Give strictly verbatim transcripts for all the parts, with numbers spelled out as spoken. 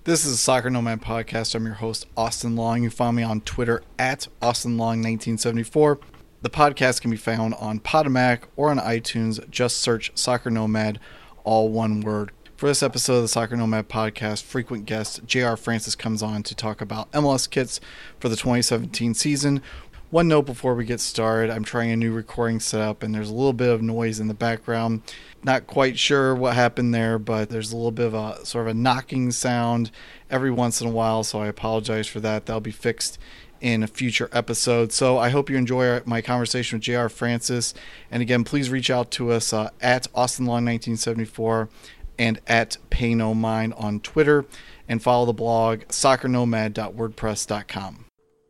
This is a Soccer Nomad podcast. I'm your host, Austin Long. You can find me on Twitter at Austin Long nineteen seventy-four. The podcast can be found on Podomatic or on iTunes. Just search Soccer Nomad, all one word. For this episode of the Soccer Nomad podcast, frequent guest J R Francis comes on to talk about M L S kits for the twenty seventeen season. One note before we get started, I'm trying a new recording setup and there's a little bit of noise in the background. Not quite sure what happened there, but there's a little bit of a sort of a knocking sound every once in a while, so I apologize for that. That'll be fixed in a future episode. So I hope you enjoy my conversation with J R Francis. And again, please reach out to us uh, at Austin Long nineteen seventy-four and at Pay No Mind on Twitter, and follow the blog soccer nomad dot wordpress dot com.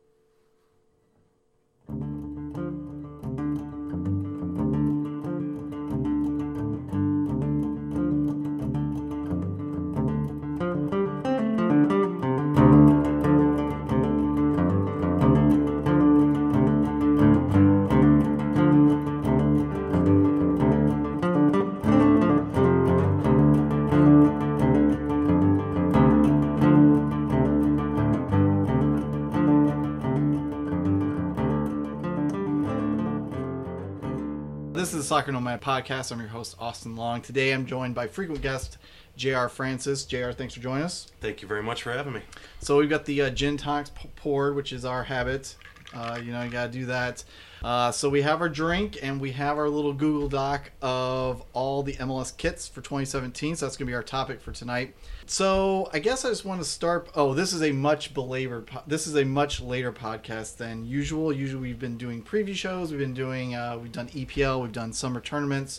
This is the Soccer Nomad podcast. I'm your host, Austin Long. Today I'm joined by frequent guest J R Francis. J R, thanks for joining us. Thank you very much for having me. So we've got the uh, gin tonics poured, which is our habit. Uh, you know, you got to do that. Uh, so we have our drink, and we have our little Google Doc of all the M L S kits for twenty seventeen. So that's going to be our topic for tonight. So I guess I just want to start. Oh, this is a much belabored. This is a much later podcast than usual. Usually we've been doing preview shows. We've been doing. Uh, we've done E P L. We've done summer tournaments.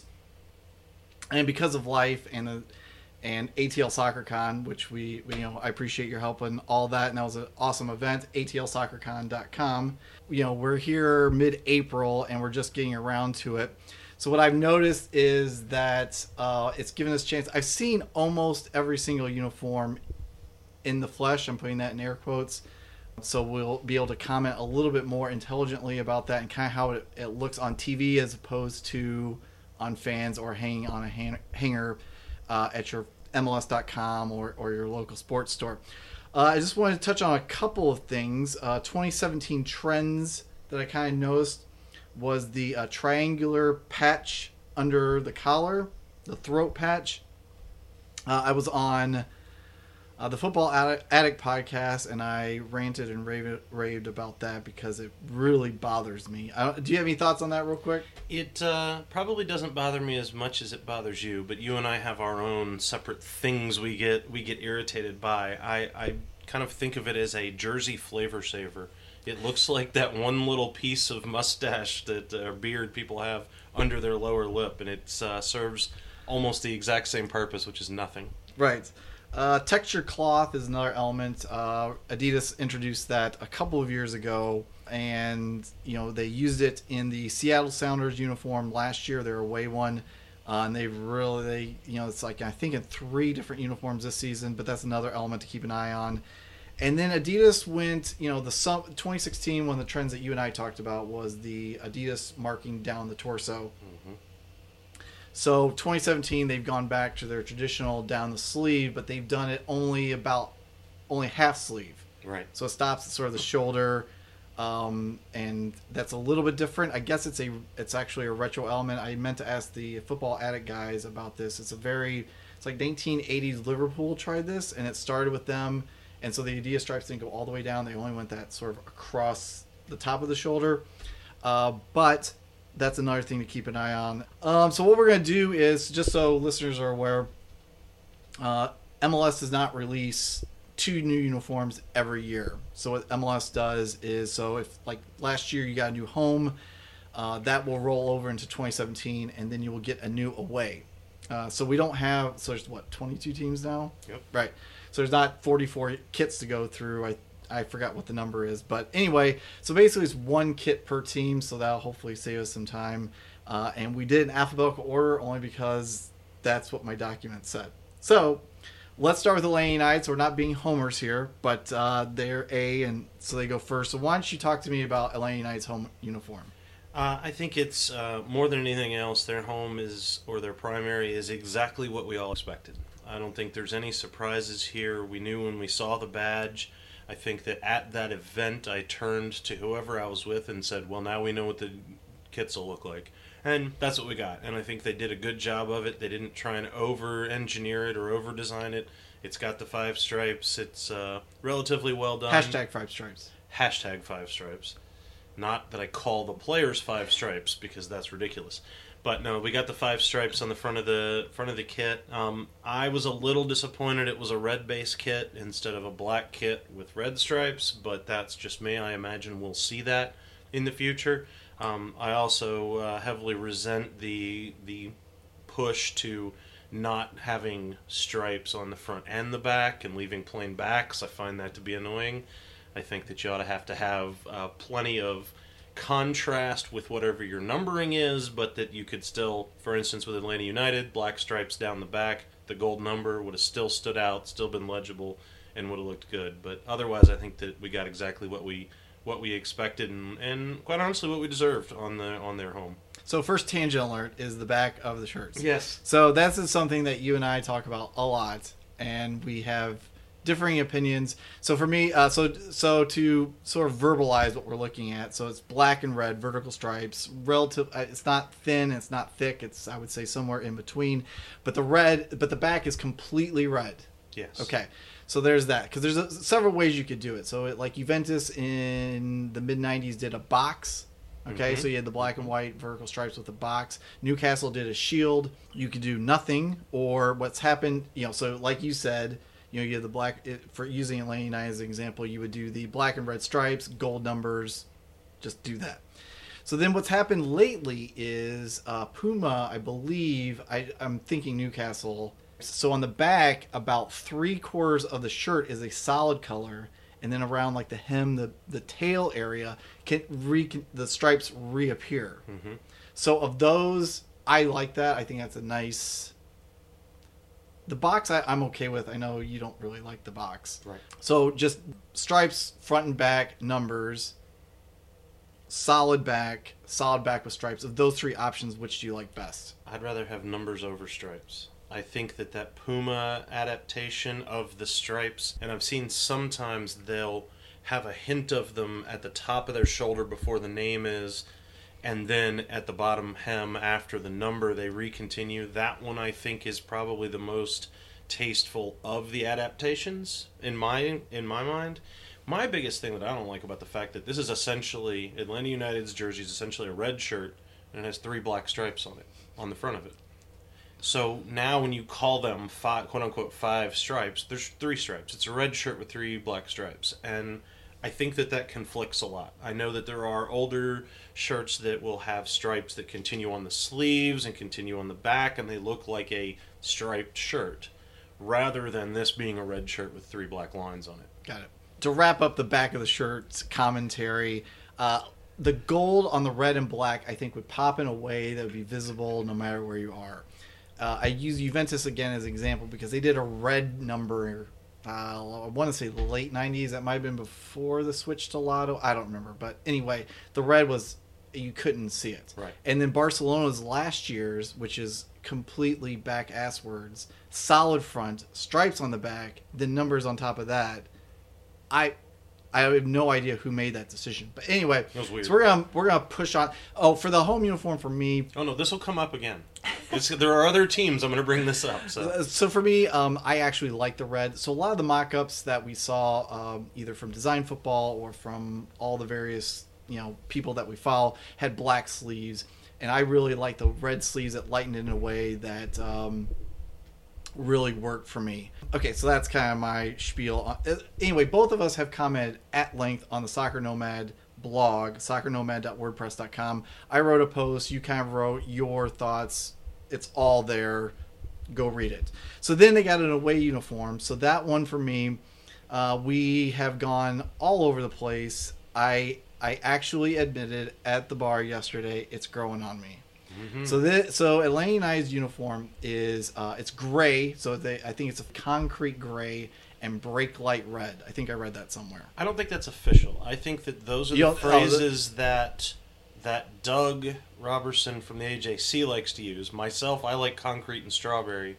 And because of life and uh, and A T L Soccer Con, which we, we you know I appreciate your help in all that, and that was an awesome event. A T L soccer con dot com. You know, we're here mid-April and we're just getting around to it. So what I've noticed is that uh, it's given us a chance. I've seen almost every single uniform in the flesh. I'm putting that in air quotes. So we'll be able to comment a little bit more intelligently about that and kind of how it, it looks on T V as opposed to on fans or hanging on a hang, hanger uh, at your M L S dot com or, or your local sports store. Uh, I just wanted to touch on a couple of things. Uh, twenty seventeen trends that I kind of noticed was the uh, triangular patch under the collar, the throat patch. Uh, I was on uh, the Football Addict podcast, and I ranted and raved, raved about that because it really bothers me. I don't, do you have any thoughts on that real quick? It uh, probably doesn't bother me as much as it bothers you, but you and I have our own separate things we get we get irritated by. I, I kind of think of it as a Jersey flavor saver. It looks like that one little piece of mustache that uh, beard people have under their lower lip, and it uh, serves almost the exact same purpose, which is nothing. Right. Uh, texture cloth is another element. Uh, Adidas introduced that a couple of years ago, and you know they used it in the Seattle Sounders uniform last year, their away one, uh, and they really, they, you know, it's like I think in three different uniforms this season, but that's another element to keep an eye on. And then Adidas went, you know, the twenty sixteen, one of the trends that you and I talked about was the Adidas marking down the torso. Mm-hmm. So twenty seventeen, they've gone back to their traditional down the sleeve, but they've done it only about, only half sleeve. Right. So it stops at sort of the shoulder, um, and that's a little bit different. I guess it's a, it's actually a retro element. I meant to ask the Football Addict guys about this. It's a very, it's like nineteen eighties Liverpool tried this, and it started with them. And so the Adidas stripes didn't go all the way down. They only went that sort of across the top of the shoulder. Uh, but that's another thing to keep an eye on. Um, so what we're going to do is, just so listeners are aware, uh, M L S does not release two new uniforms every year. So what M L S does is, so if like last year you got a new home, uh, that will roll over into twenty seventeen, and then you will get a new away. Uh, so we don't have, so there's what, twenty-two teams now? Yep. Right. So there's not forty-four kits to go through. I I forgot what the number is. But anyway, so basically it's one kit per team, so that'll hopefully save us some time. Uh, and we did in alphabetical order only because that's what my document said. So let's start with the Atlanta United. So we're not being homers here, but uh, they're A, and so they go first. So why don't you talk to me about Atlanta United's home uniform? Uh, I think it's uh, more than anything else, their home is, or their primary is exactly what we all expected. I don't think there's any surprises here. We knew when we saw the badge. I think that at that event, I turned to whoever I was with and said, well, now we know what the kits will look like. And that's what we got. And I think they did a good job of it. They didn't try and over-engineer it or over-design it. It's got the five stripes. It's uh, relatively well done. Hashtag five stripes. Hashtag five stripes. Not that I call the players five stripes, because that's ridiculous. But no, we got the five stripes on the front of the front of the kit. Um, I was a little disappointed it was a red base kit instead of a black kit with red stripes, but that's just me. I imagine we'll see that in the future. Um, I also uh, heavily resent the the push to not having stripes on the front and the back and leaving plain backs. I find that to be annoying. I think that you ought to have to have uh, plenty of contrast with whatever your numbering is, but that you could still, for instance, with Atlanta United, black stripes down the back, the gold number would have still stood out, still been legible, and would have looked good. But otherwise, I think that we got exactly what we what we expected, and, and quite honestly, what we deserved on the on their home. So first tangent alert is the back of the shirts. Yes. So that's something that you and I talk about a lot, and we have differing opinions. So for me, uh, so so to sort of verbalize what we're looking at, so it's black and red vertical stripes. Relative, uh, it's not thin, it's not thick. It's, I would say, somewhere in between. But the red, but the back is completely red. Yes. Okay. So there's that, because there's a, several ways you could do it. So it, like Juventus in the mid nineties did a box. Okay, Mm-hmm. so you had the black and white vertical stripes with the box. Newcastle did a shield. You could do nothing, or what's happened, you know, so like you said, you know, you have the black, it, for using Atlanta United as an example, you would do the black and red stripes, gold numbers, just do that. So then what's happened lately is uh, Puma, I believe, I, I'm thinking Newcastle. So on the back, about three quarters of the shirt is a solid color, and then around like the hem, the, the tail area, can re, the stripes reappear. Mm-hmm. So of those, I like that. I think that's a nice... The box I, I'm okay with. I know you don't really like the box. Right. So just stripes, front and back, numbers, solid back, solid back with stripes. Of those three options, which do you like best? I'd rather have numbers over stripes. I think that that Puma adaptation of the stripes, and I've seen sometimes they'll have a hint of them at the top of their shoulder before the name is, and then at the bottom hem after the number they recontinue. That one I think is probably the most tasteful of the adaptations in my in my mind. My biggest thing that I don't like about the fact that this is essentially Atlanta United's jersey is essentially a red shirt and it has three black stripes on it, on the front of it. So now when you call them five, quote unquote five stripes, there's three stripes. It's a red shirt with three black stripes, and I think that that conflicts a lot. I know that there are older shirts that will have stripes that continue on the sleeves and continue on the back, and they look like a striped shirt, rather than this being a red shirt with three black lines on it. Got it. To wrap up the back of the shirt's commentary, uh, the gold on the red and black, I think, would pop in a way that would be visible no matter where you are. Uh, I use Juventus again as an example because they did a red number, uh, I want to say the late nineties. That might have been before the switch to Lotto. I don't remember. But anyway, the red was, you couldn't see it. Right. And then Barcelona's last year's, which is completely back asswards, solid front, stripes on the back, then numbers on top of that. I I have no idea who made that decision. But anyway, That was weird. so we're gonna we're gonna push on. Oh, for the home uniform for me. Oh no, this will come up again. It's, there are other teams. I'm going to bring this up. So, So for me, um, I actually like the red. So a lot of the mock-ups that we saw, um, either from Design Football or from all the various, you know, people that we follow, had black sleeves, and I really like the red sleeves that lightened it in a way that um, really worked for me. Okay, so that's kind of my spiel. Uh, Anyway, both of us have commented at length on the Soccer Nomad blog, soccer nomad dot wordpress dot com. I wrote a post. You kind of wrote your thoughts. It's all there. Go read it. So then they got an away uniform. So that one for me, uh, we have gone all over the place. I I actually admitted at the bar yesterday, it's growing on me. Mm-hmm. So this, so Atlanta United's uniform is uh, it's gray. So they I think it's a concrete gray and brake light red. I think I read that somewhere. I don't think that's official. I think that those are You the don't- oh, the- phrases that that Doug Robertson from the A J C likes to use. Myself, I like concrete and strawberry.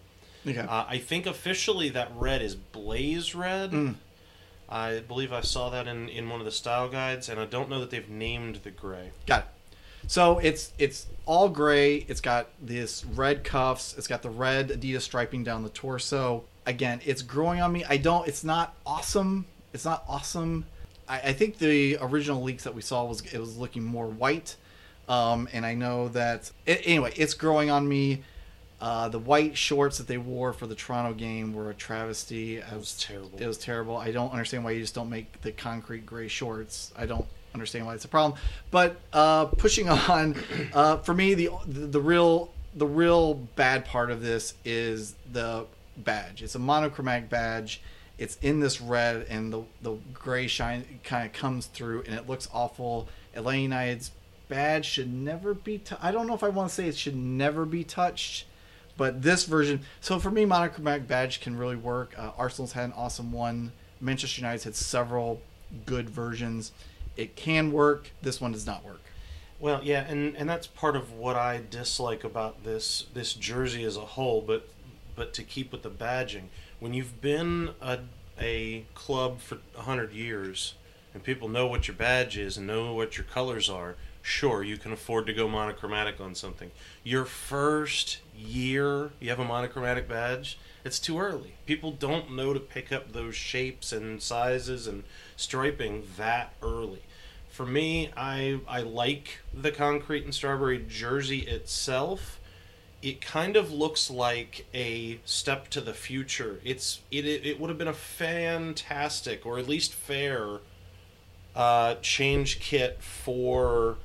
Okay. Uh, I think officially that red is Blaze Red. Mm. I believe I saw that in, in one of the style guides, and I don't know that they've named the gray. Got it. So it's it's all gray. It's got this red cuffs. It's got the red Adidas striping down the torso. Again, it's growing on me. I don't. It's not awesome. It's not awesome. I, I think the original leaks that we saw was it was looking more white. Um, and I know that it, anyway. It's growing on me. Uh, the white shorts that they wore for the Toronto game were a travesty. It was terrible. It was terrible. I don't understand why you just don't make the concrete gray shorts. I don't understand why it's a problem. But uh, pushing on, uh, for me, the, the the real the real bad part of this is the badge. It's a monochromatic badge. It's in this red, and the the gray shine kind of comes through, and it looks awful. Atlanta United's badge should never be. T- I don't know if I want to say it should never be touched. But this version, so for me, monochromatic badge can really work. Uh, Arsenal's had an awesome one. Manchester United's had several good versions. It can work. This one does not work. Well, yeah, and, and that's part of what I dislike about this this jersey as a whole. But but to keep with the badging, when you've been a a club for a hundred years and people know what your badge is and know what your colors are, sure, you can afford to go monochromatic on something. Your first year, you have a monochromatic badge, it's too early. People don't know to pick up those shapes and sizes and striping that early. For me, I I like the concrete and strawberry jersey itself. It kind of looks like a step to the future. It's it it, it would have been a fantastic, or at least fair, uh, change kit for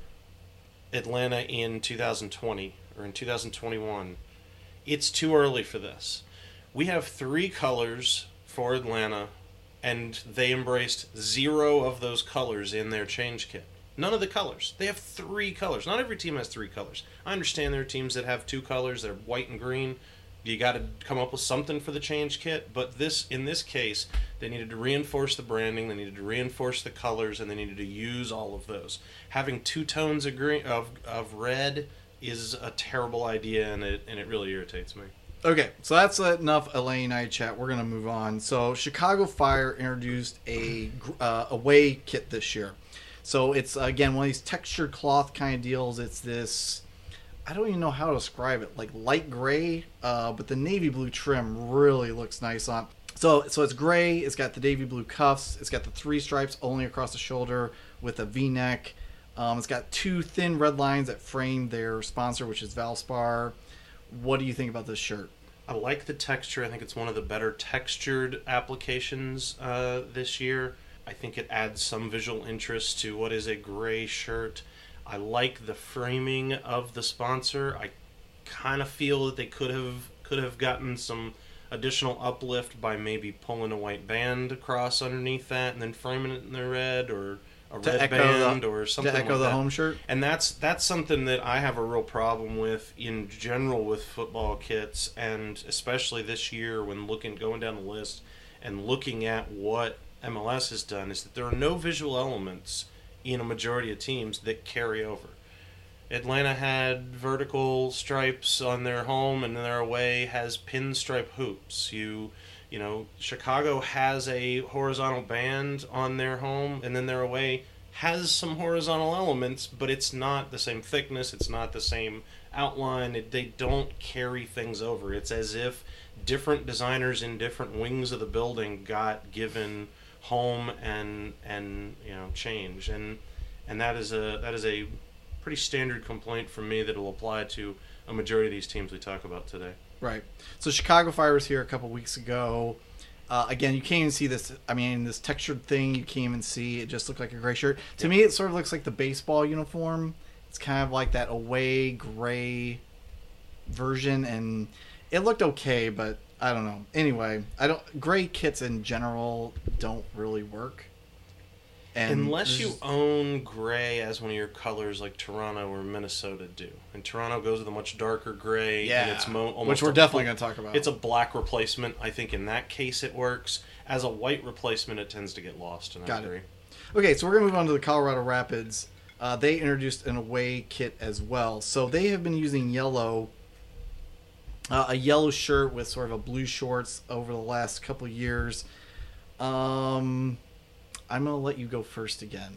Atlanta in two thousand twenty or in two thousand twenty-one. It's too early for this. We have three colors for Atlanta, and they embraced zero of those colors in their change kit. None of the colors. They have three colors. Not every team has three colors. I understand there are teams that have two colors. They're white and green. You got to come up with something for the change kit. But this, in this case, they needed to reinforce the branding. They needed to reinforce the colors, and they needed to use all of those. Having two tones of green, of of red is a terrible idea, and it and it really irritates me. Okay, so that's enough Atlanta United chat. We're going to move on. So Chicago Fire introduced a uh, away kit this year. So it's, again, one of these textured cloth kind of deals. It's this, I don't even know how to describe it, like light gray, uh, but the navy blue trim really looks nice on. So so it's gray, it's got the navy blue cuffs, it's got the three stripes only across the shoulder with a V-neck. Um, it's got two thin red lines that frame their sponsor, which is Valspar. What do you think about this shirt? I like the texture. I think it's one of the better textured applications uh, this year. I think it adds some visual interest to what is a gray shirt. I like the framing of the sponsor. I kind of feel that they could have could have gotten some additional uplift by maybe pulling a white band across underneath that and then framing it in the red, or a to red echo band the, or something to echo like the that. home shirt. And that's that's something that I have a real problem with in general with football kits, and especially this year when looking going down the list and looking at what M L S has done, is that there are no visual elements in a majority of teams that carry over. Atlanta had vertical stripes on their home, and their away has pinstripe hoops. You You know, Chicago has a horizontal band on their home, and then their away has some horizontal elements, but it's not the same thickness, it's not the same outline, it, they don't carry things over. It's as if different designers in different wings of the building got given home and and you know change, and and that is a that is a pretty standard complaint from me that will apply to a majority of these teams we talk about today. Right. So Chicago Fire was here a couple weeks ago. Uh, again, you can't even see this. I mean, this textured thing, you can't even see. It just looked like a gray shirt. To Yep. me, it sort of looks like the baseball uniform. It's kind of like that away gray version, and it looked okay, but I don't know. Anyway, I don't. Gray kits in general don't really work. And Unless you there's- own gray as one of your colors, like Toronto or Minnesota do, and Toronto goes with a much darker gray, yeah, and it's mo- almost which we're a definitely bl- going to talk about. It's a black replacement. I think in that case it works. As a white replacement, it tends to get lost, and I Got it. agree. Okay, so we're going to move on to the Colorado Rapids. Uh, they introduced an away kit as well. So they have been using yellow uh, a yellow shirt with sort of a blue shorts over the last couple years. Um, I'm gonna let you go first again.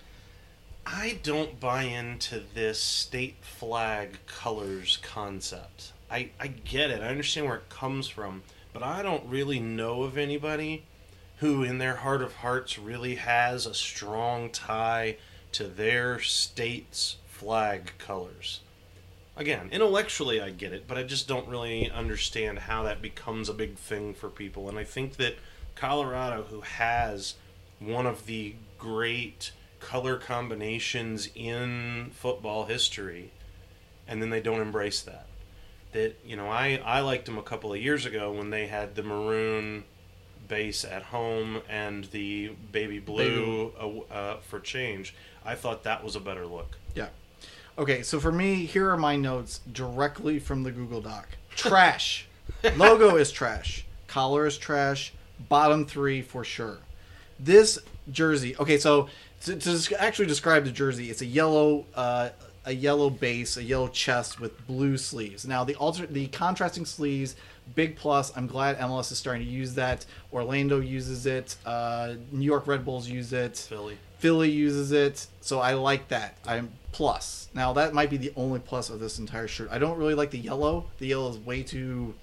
I don't buy into this state flag colors concept. I, I get it. I understand where it comes from. But I don't really know of anybody who, in their heart of hearts, really has a strong tie to their state's flag colors. Again, intellectually I get it, but I just don't really understand how that becomes a big thing for people. And I think that Colorado, who has one of the great color combinations in football history, and then they don't embrace that. That, you know, I, I liked them a couple of years ago when they had the maroon base at home and the baby blue uh, uh, for change. I thought that was a better look. Yeah. Okay, so for me, here are my notes directly from the Google Doc. Trash. Logo is trash. Collar is trash. Bottom three for sure. This jersey, okay, so to, to actually describe the jersey, it's a yellow uh, a yellow base, a yellow chest with blue sleeves. Now, the alter, the contrasting sleeves, big plus. I'm glad M L S is starting to use that. Orlando uses it. Uh, New York Red Bulls use it. Philly. Philly uses it. So I like that. I'm plus. Now, that might be the only plus of this entire shirt. I don't really like the yellow. The yellow is way too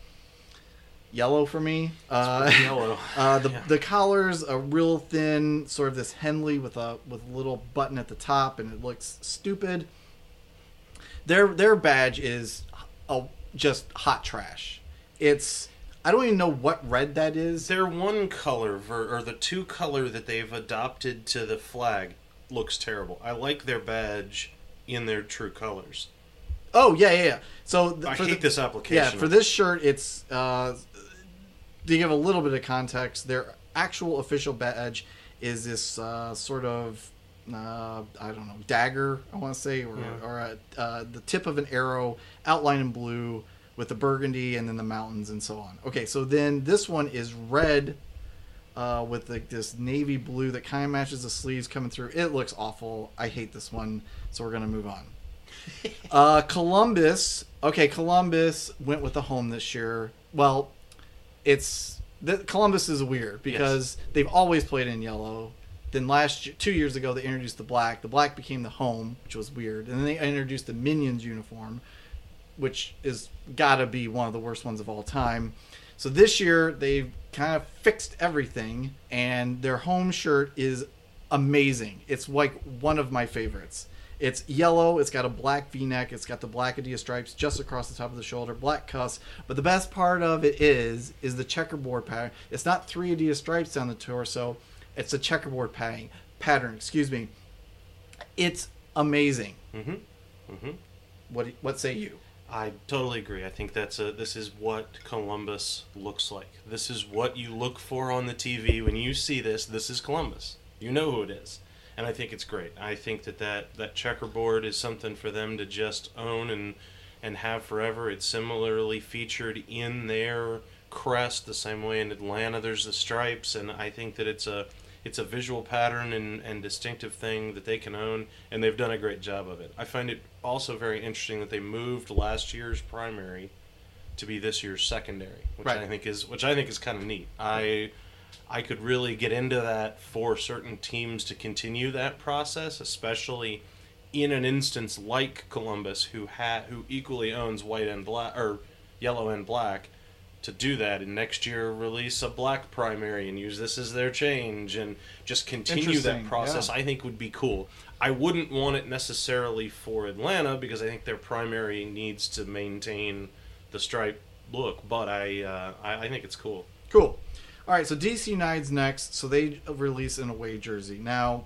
yellow for me. Uh, yellow. uh, the Yeah. the collar's a real thin, sort of this Henley with a with a little button at the top, and it looks stupid. Their their badge is a, just hot trash. It's I don't even know what red that is. Their one color, ver- or the two color that they've adopted to the flag, looks terrible. I like their badge in their true colors. Oh yeah, yeah. yeah. So th- I for hate the, this application. Yeah, for this shirt, it's uh, to give a little bit of context. Their actual official badge is this uh, sort of uh, I don't know dagger. I want to say, or, Yeah. or a, uh, the tip of an arrow, outlined in blue with the burgundy and then the mountains and so on. Okay, so then this one is red. Uh, with like this navy blue that kind of matches the sleeves coming through. It looks awful. I hate this one, so we're gonna move on. uh, Columbus. Okay, Columbus went with the home this year. Well, it's the, Columbus is weird because yes. they've always played in yellow. Then last year, two years ago, they introduced the black. The black became the home, which was weird. And then they introduced the Minions uniform, which is gotta be one of the worst ones of all time. So this year they've kind of fixed everything, and their home shirt is amazing. It's like one of my favorites. It's yellow, it's got a black V-neck, it's got the black Adidas stripes just across the top of the shoulder, black cuffs. But the best part of it is, is the checkerboard pattern. It's not three Adidas stripes down the torso, it's a checkerboard pattern. Pattern, excuse me. It's amazing. Mm-hmm. Mm-hmm. What what say you? I totally agree. I think that's a. This is what Columbus looks like. This is what you look for on the T V when you see this. This is Columbus. You know who it is, and I think it's great. I think that that, that checkerboard is something for them to just own and and have forever. It's similarly featured in their crest the same way in Atlanta. There's the stripes, and I think that it's a it's a visual pattern and, and distinctive thing that they can own, and they've done a great job of it. I find it also very interesting that they moved last year's primary to be this year's secondary, which right. I think is which I think is kind of neat. I I could really get into that for certain teams to continue that process, especially in an instance like Columbus, who ha- who equally owns white and black or yellow and black. To do that and next year release a black primary and use this as their change and just continue that process, yeah. I think would be cool. I wouldn't want it necessarily for Atlanta because I think their primary needs to maintain the stripe look, but I uh, I, I think it's cool. Cool. All right, so D C United's next, so they release an away jersey. Now,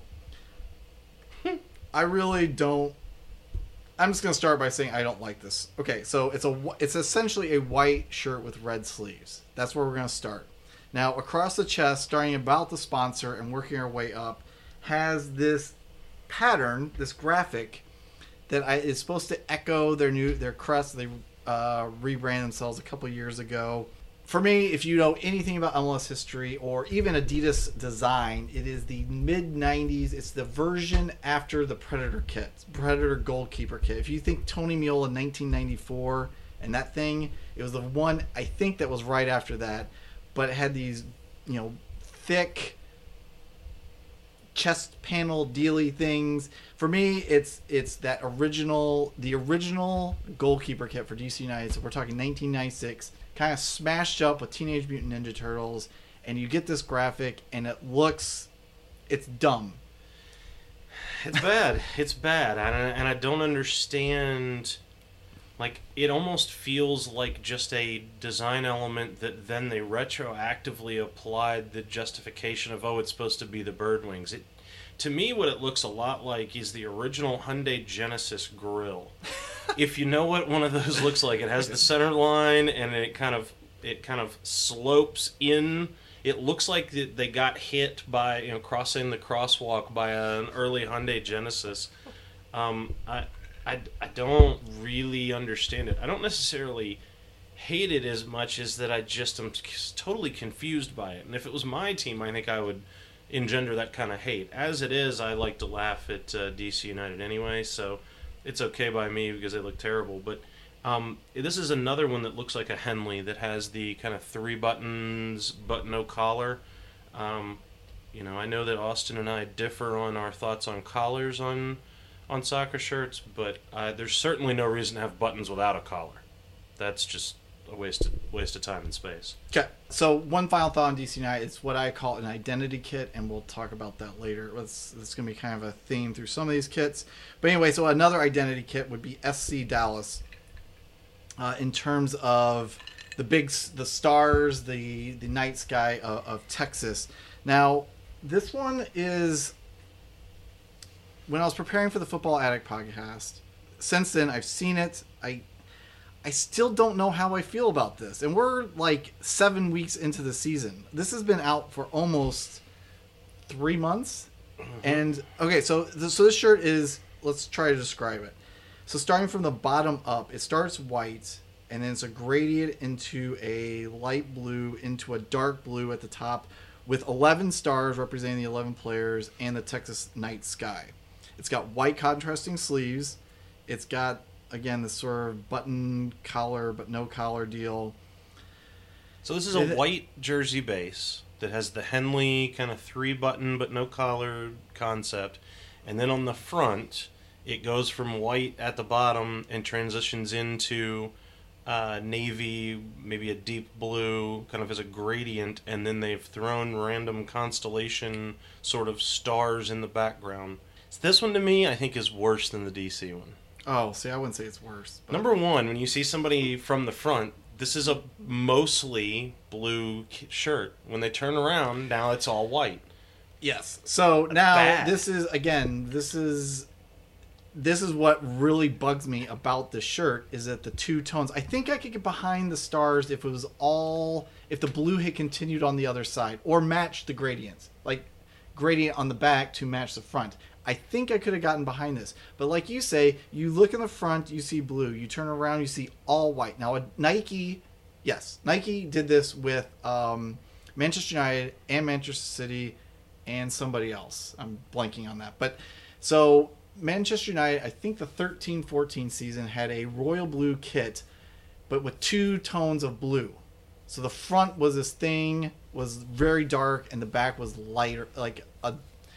I really don't. I'm just gonna start by saying I don't like this. Okay, so it's a it's essentially a white shirt with red sleeves. That's where we're gonna start. Now across the chest, starting about the sponsor and working our way up, has this pattern, this graphic that I, is supposed to echo their new their crest. They uh, rebranded themselves a couple years ago. For me, if you know anything about M L S history or even Adidas design, it is the mid nineties. It's the version after the Predator kit, Predator goalkeeper kit. If you think Tony Meola nineteen ninety-four and that thing, It was the one I think that was right after that, but it had these, you know, thick chest panel dealy things. For me, it's it's that original, the original goalkeeper kit for D C United. So we're talking nineteen ninety-six, kind of smashed up with Teenage Mutant Ninja Turtles, and you get this graphic, and it looks, it's dumb. It's bad. It's bad, and I, and I don't understand. Like, it almost feels like just a design element that then they retroactively applied the justification of, oh, it's supposed to be the bird wings. It, to me, what it looks a lot like is the original Hyundai Genesis grill. If you know what one of those looks like, it has the center line, and it kind of it kind of slopes in. It looks like they got hit by, you know, crossing the crosswalk by an early Hyundai Genesis. Um, I. I, I don't really understand it. I don't necessarily hate it as much as that I just am totally confused by it. And if it was my team, I think I would engender that kind of hate. As it is, I like to laugh at uh, D C United anyway, so it's okay by me because they look terrible. But um, this is another one that looks like a Henley that has the kind of three buttons but no collar. Um, you know, I know that Austin and I differ on our thoughts on collars on... on soccer shirts, but uh, there's certainly no reason to have buttons without a collar. That's just a waste of, waste of time and space. Okay, so one final thought on D C United. It's what I call an identity kit, and we'll talk about that later. It's, it's going to be kind of a theme through some of these kits. But anyway, so another identity kit would be S C Dallas. Uh, in terms of the big, the stars, the, the night sky of, of Texas. Now, this one is... When I was preparing for the Football Addict podcast, since then I've seen it. I I still don't know how I feel about this. And we're like seven weeks into the season. This has been out for almost three months. Mm-hmm. And okay, so this, so this shirt is, let's try to describe it. So starting from the bottom up, it starts white, and then it's a gradient into a light blue, into a dark blue at the top, with eleven stars representing the eleven players and the Texas night sky. It's got white contrasting sleeves. It's got, again, this sort of button collar but no collar deal. So this is a white jersey base that has the Henley kind of three button but no collar concept. And then on the front, it goes from white at the bottom and transitions into uh, navy, maybe a deep blue, kind of as a gradient. And then they've thrown random constellation sort of stars in the background. This one, to me, I think is worse than the D C one. Oh, see, I wouldn't say it's worse. But... Number one, when you see somebody from the front, this is a mostly blue shirt. When they turn around, now it's all white. Yes. So now, Bad. this is, again, this is... This is what really bugs me about this shirt, is that the two tones... I think I could get behind the stars if it was all... If the blue had continued on the other side, or matched the gradients. Like, gradient on the back to match the front. I think I could have gotten behind this. But like you say, you look in the front, you see blue. You turn around, you see all white. Now, a Nike, yes, Nike did this with um, Manchester United and Manchester City and somebody else. I'm blanking on that. But so Manchester United, I think the thirteen fourteen season had a royal blue kit, but with two tones of blue. So the front was this thing, was very dark, and the back was lighter, like a...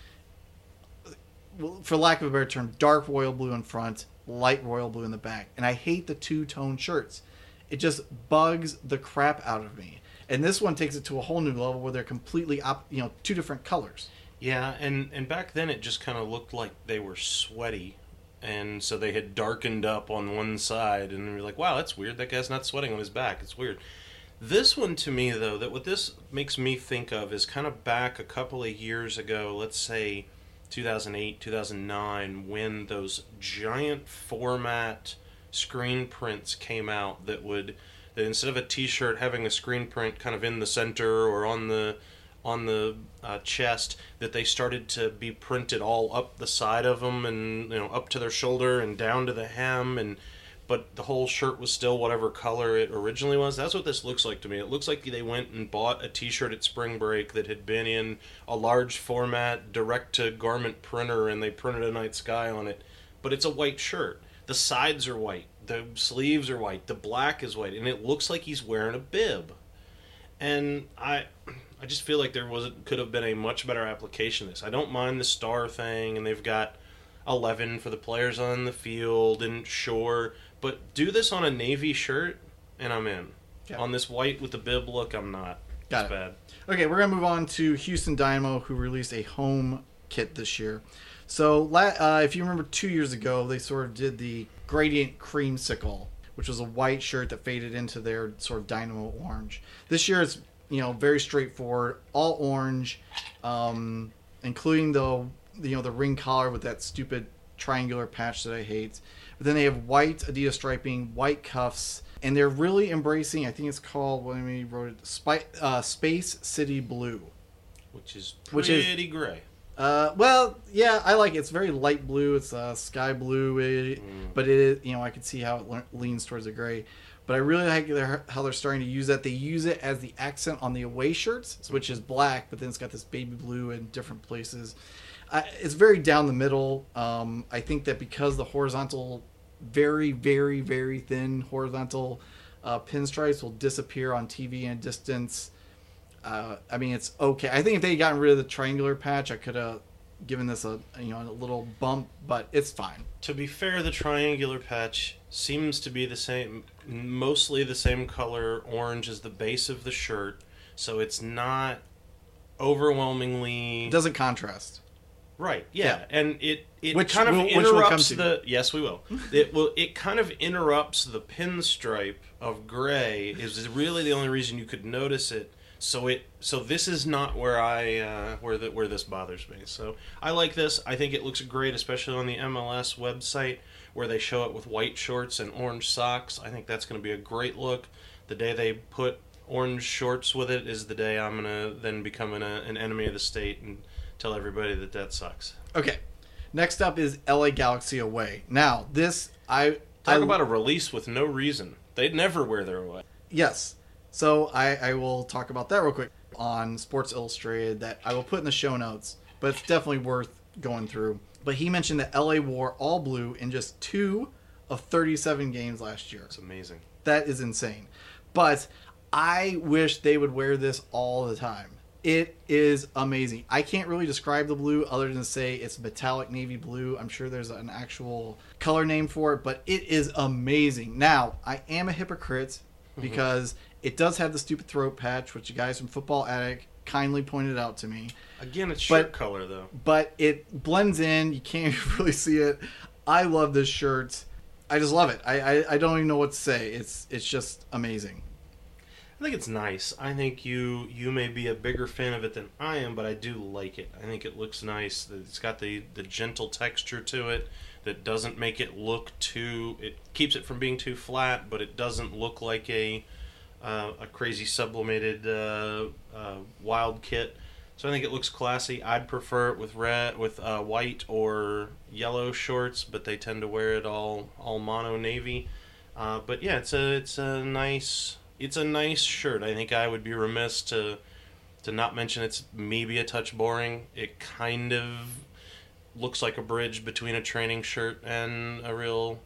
for lack of a better term, dark royal blue in front, light royal blue in the back. And I hate the two-tone shirts. It just bugs the crap out of me. And this one takes it to a whole new level where they're completely, op- you know, two different colors. Yeah, and, and back then it just kind of looked like they were sweaty. And so they had darkened up on one side. And you're like, wow, that's weird. That guy's not sweating on his back. It's weird. This one, to me, though, that what this makes me think of is kind of back a couple of years ago, let's say... two thousand eight, two thousand nine, when those giant format screen prints came out that would, that instead of a t-shirt having a screen print kind of in the center or on the on the uh, chest, that they started to be printed all up the side of them and, you know, up to their shoulder and down to the hem, and but the whole shirt was still whatever color it originally was. That's what this looks like to me. It looks like they went and bought a t-shirt at spring break that had been in a large format direct-to-garment printer, and they printed a night sky on it. But it's a white shirt. The sides are white. The sleeves are white. The black is white, and it looks like he's wearing a bib. And I, I just feel like there was could have been a much better application of this. I don't mind the star thing, and they've got eleven for the players on the field, and sure, but do this on a navy shirt, and I'm in. Yeah. On this white with the bib look, I'm not. Got it's it. Bad. Okay, we're gonna move on to Houston Dynamo, who released a home kit this year. So, uh, if you remember, two years ago, they sort of did the Gradient Creamsicle, which was a white shirt that faded into their sort of Dynamo orange. This year, it's you know very straightforward, all orange, um, including the you know the ring collar with that stupid triangular patch that I hate. But then they have white Adidas striping, white cuffs, and they're really embracing. I think it's called what I mean, wrote it, Spy, uh, Space City Blue, which is pretty which is, gray. Uh, well, yeah, I like it. It's very light blue. It's uh, sky blue, it, mm. but it is, you know, I can see how it le- leans towards the gray. But I really like their, how they're starting to use that. They use it as the accent on the away shirts, which is black, but then it's got this baby blue in different places. Uh, it's very down the middle. Um, I think that because the horizontal, very, very, very thin horizontal uh, pinstripes will disappear on T V and distance. Uh, I mean, it's okay. I think if they had gotten rid of the triangular patch, I could have given this a you know a little bump, but it's fine. To be fair, the triangular patch seems to be the same, mostly the same color. Orange is the base of the shirt, so it's not overwhelmingly. It doesn't contrast. Right. Yeah, yeah. and it it which kind of we'll, interrupts we'll the. Yes, we will. it will. It kind of interrupts the pinstripe of gray. Is really the only reason you could notice it. So it so this is not where I uh, where the, where this bothers me. So I like this. I think it looks great, especially on the M L S website where they show it with white shorts and orange socks. I think that's going to be a great look. The day they put orange shorts with it is the day I'm going to then become an, uh, an enemy of the state and tell everybody that that sucks. Okay. Next up is L A Galaxy away. Now, this I talk I, about a release with no reason. They'd never wear their away. Yes. So I, I will talk about that real quick on Sports Illustrated that I will put in the show notes, but it's definitely worth going through. But he mentioned that L A wore all blue in just two of thirty-seven games last year. It's amazing. That is insane. But I wish they would wear this all the time. It is amazing. I can't really describe the blue other than say it's metallic navy blue. I'm sure there's an actual color name for it, but it is amazing. Now, I am a hypocrite because mm-hmm. it does have the stupid throat patch, which you guys from Football Attic kindly pointed out to me. Again, it's shirt but, color, though. But it blends in. You can't really see it. I love this shirt. I just love it. I, I, I don't even know what to say. It's it's just amazing. I think it's nice. I think you you may be a bigger fan of it than I am, but I do like it. I think it looks nice. It's got the, the gentle texture to it that doesn't make it look too... It keeps it from being too flat, but it doesn't look like a uh, a crazy sublimated uh, uh, wild kit. So I think it looks classy. I'd prefer it with red, with uh, white or yellow shorts, but they tend to wear it all all mono navy. Uh, but yeah, it's a it's a nice... It's a nice shirt. I think I would be remiss to to not mention it's maybe a touch boring. It kind of looks like a bridge between a training shirt and a real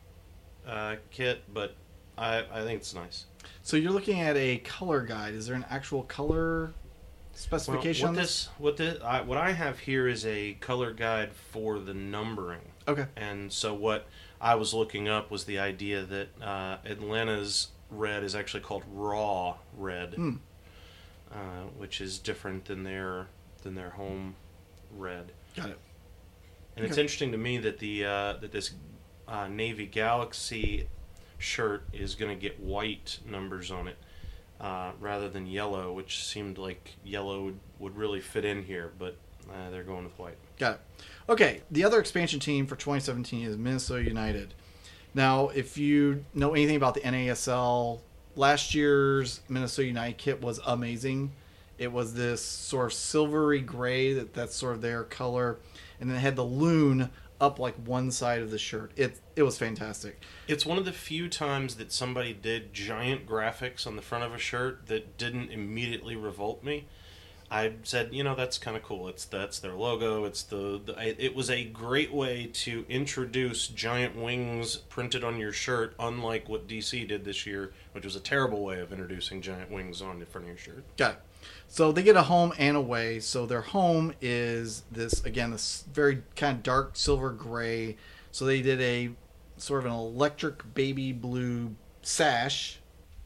uh, kit, but I, I think it's nice. So you're looking at a color guide. Is there an actual color specification well, on what this? this? What, this I, what I have here is a color guide for the numbering. Okay. And so what I was looking up was the idea that uh, Atlanta's red is actually called raw red, mm. uh, which is different than their than their home red. Got it. And okay. It's interesting to me that the uh, that this uh, Navy Galaxy shirt is going to get white numbers on it uh, rather than yellow, which seemed like yellow would, would really fit in here, but uh, they're going with white. Got it. Okay, the other expansion team for twenty seventeen is Minnesota United. Now, if you know anything about the N A S L, last year's Minnesota United kit was amazing. It was this sort of silvery gray, that that's sort of their color, and then it had the loon up like one side of the shirt. It it was fantastic. It's one of the few times that somebody did giant graphics on the front of a shirt that didn't immediately revolt me. I said, you know, that's kind of cool. It's that's their logo. It's the, the it was a great way to introduce giant wings printed on your shirt, unlike what D C did this year, which was a terrible way of introducing giant wings on the front of your shirt. Got it. So they get a home and away. So their home is this, again, this very kind of dark silver gray. So they did a sort of an electric baby blue sash,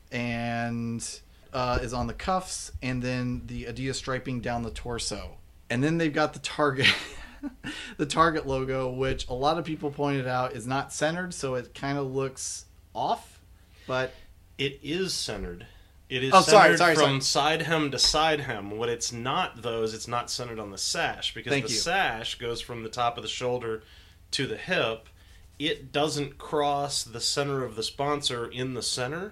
and uh, is on the cuffs, and then the Adidas striping down the torso. And then they've got the Target, the Target logo, which a lot of people pointed out is not centered, so it kind of looks off, but it is centered. It is oh, centered sorry, sorry, from sorry. side hem to side hem. What it's not, though, is it's not centered on the sash, because Thank the you. sash goes from the top of the shoulder to the hip. It doesn't cross the center of the sponsor in the center,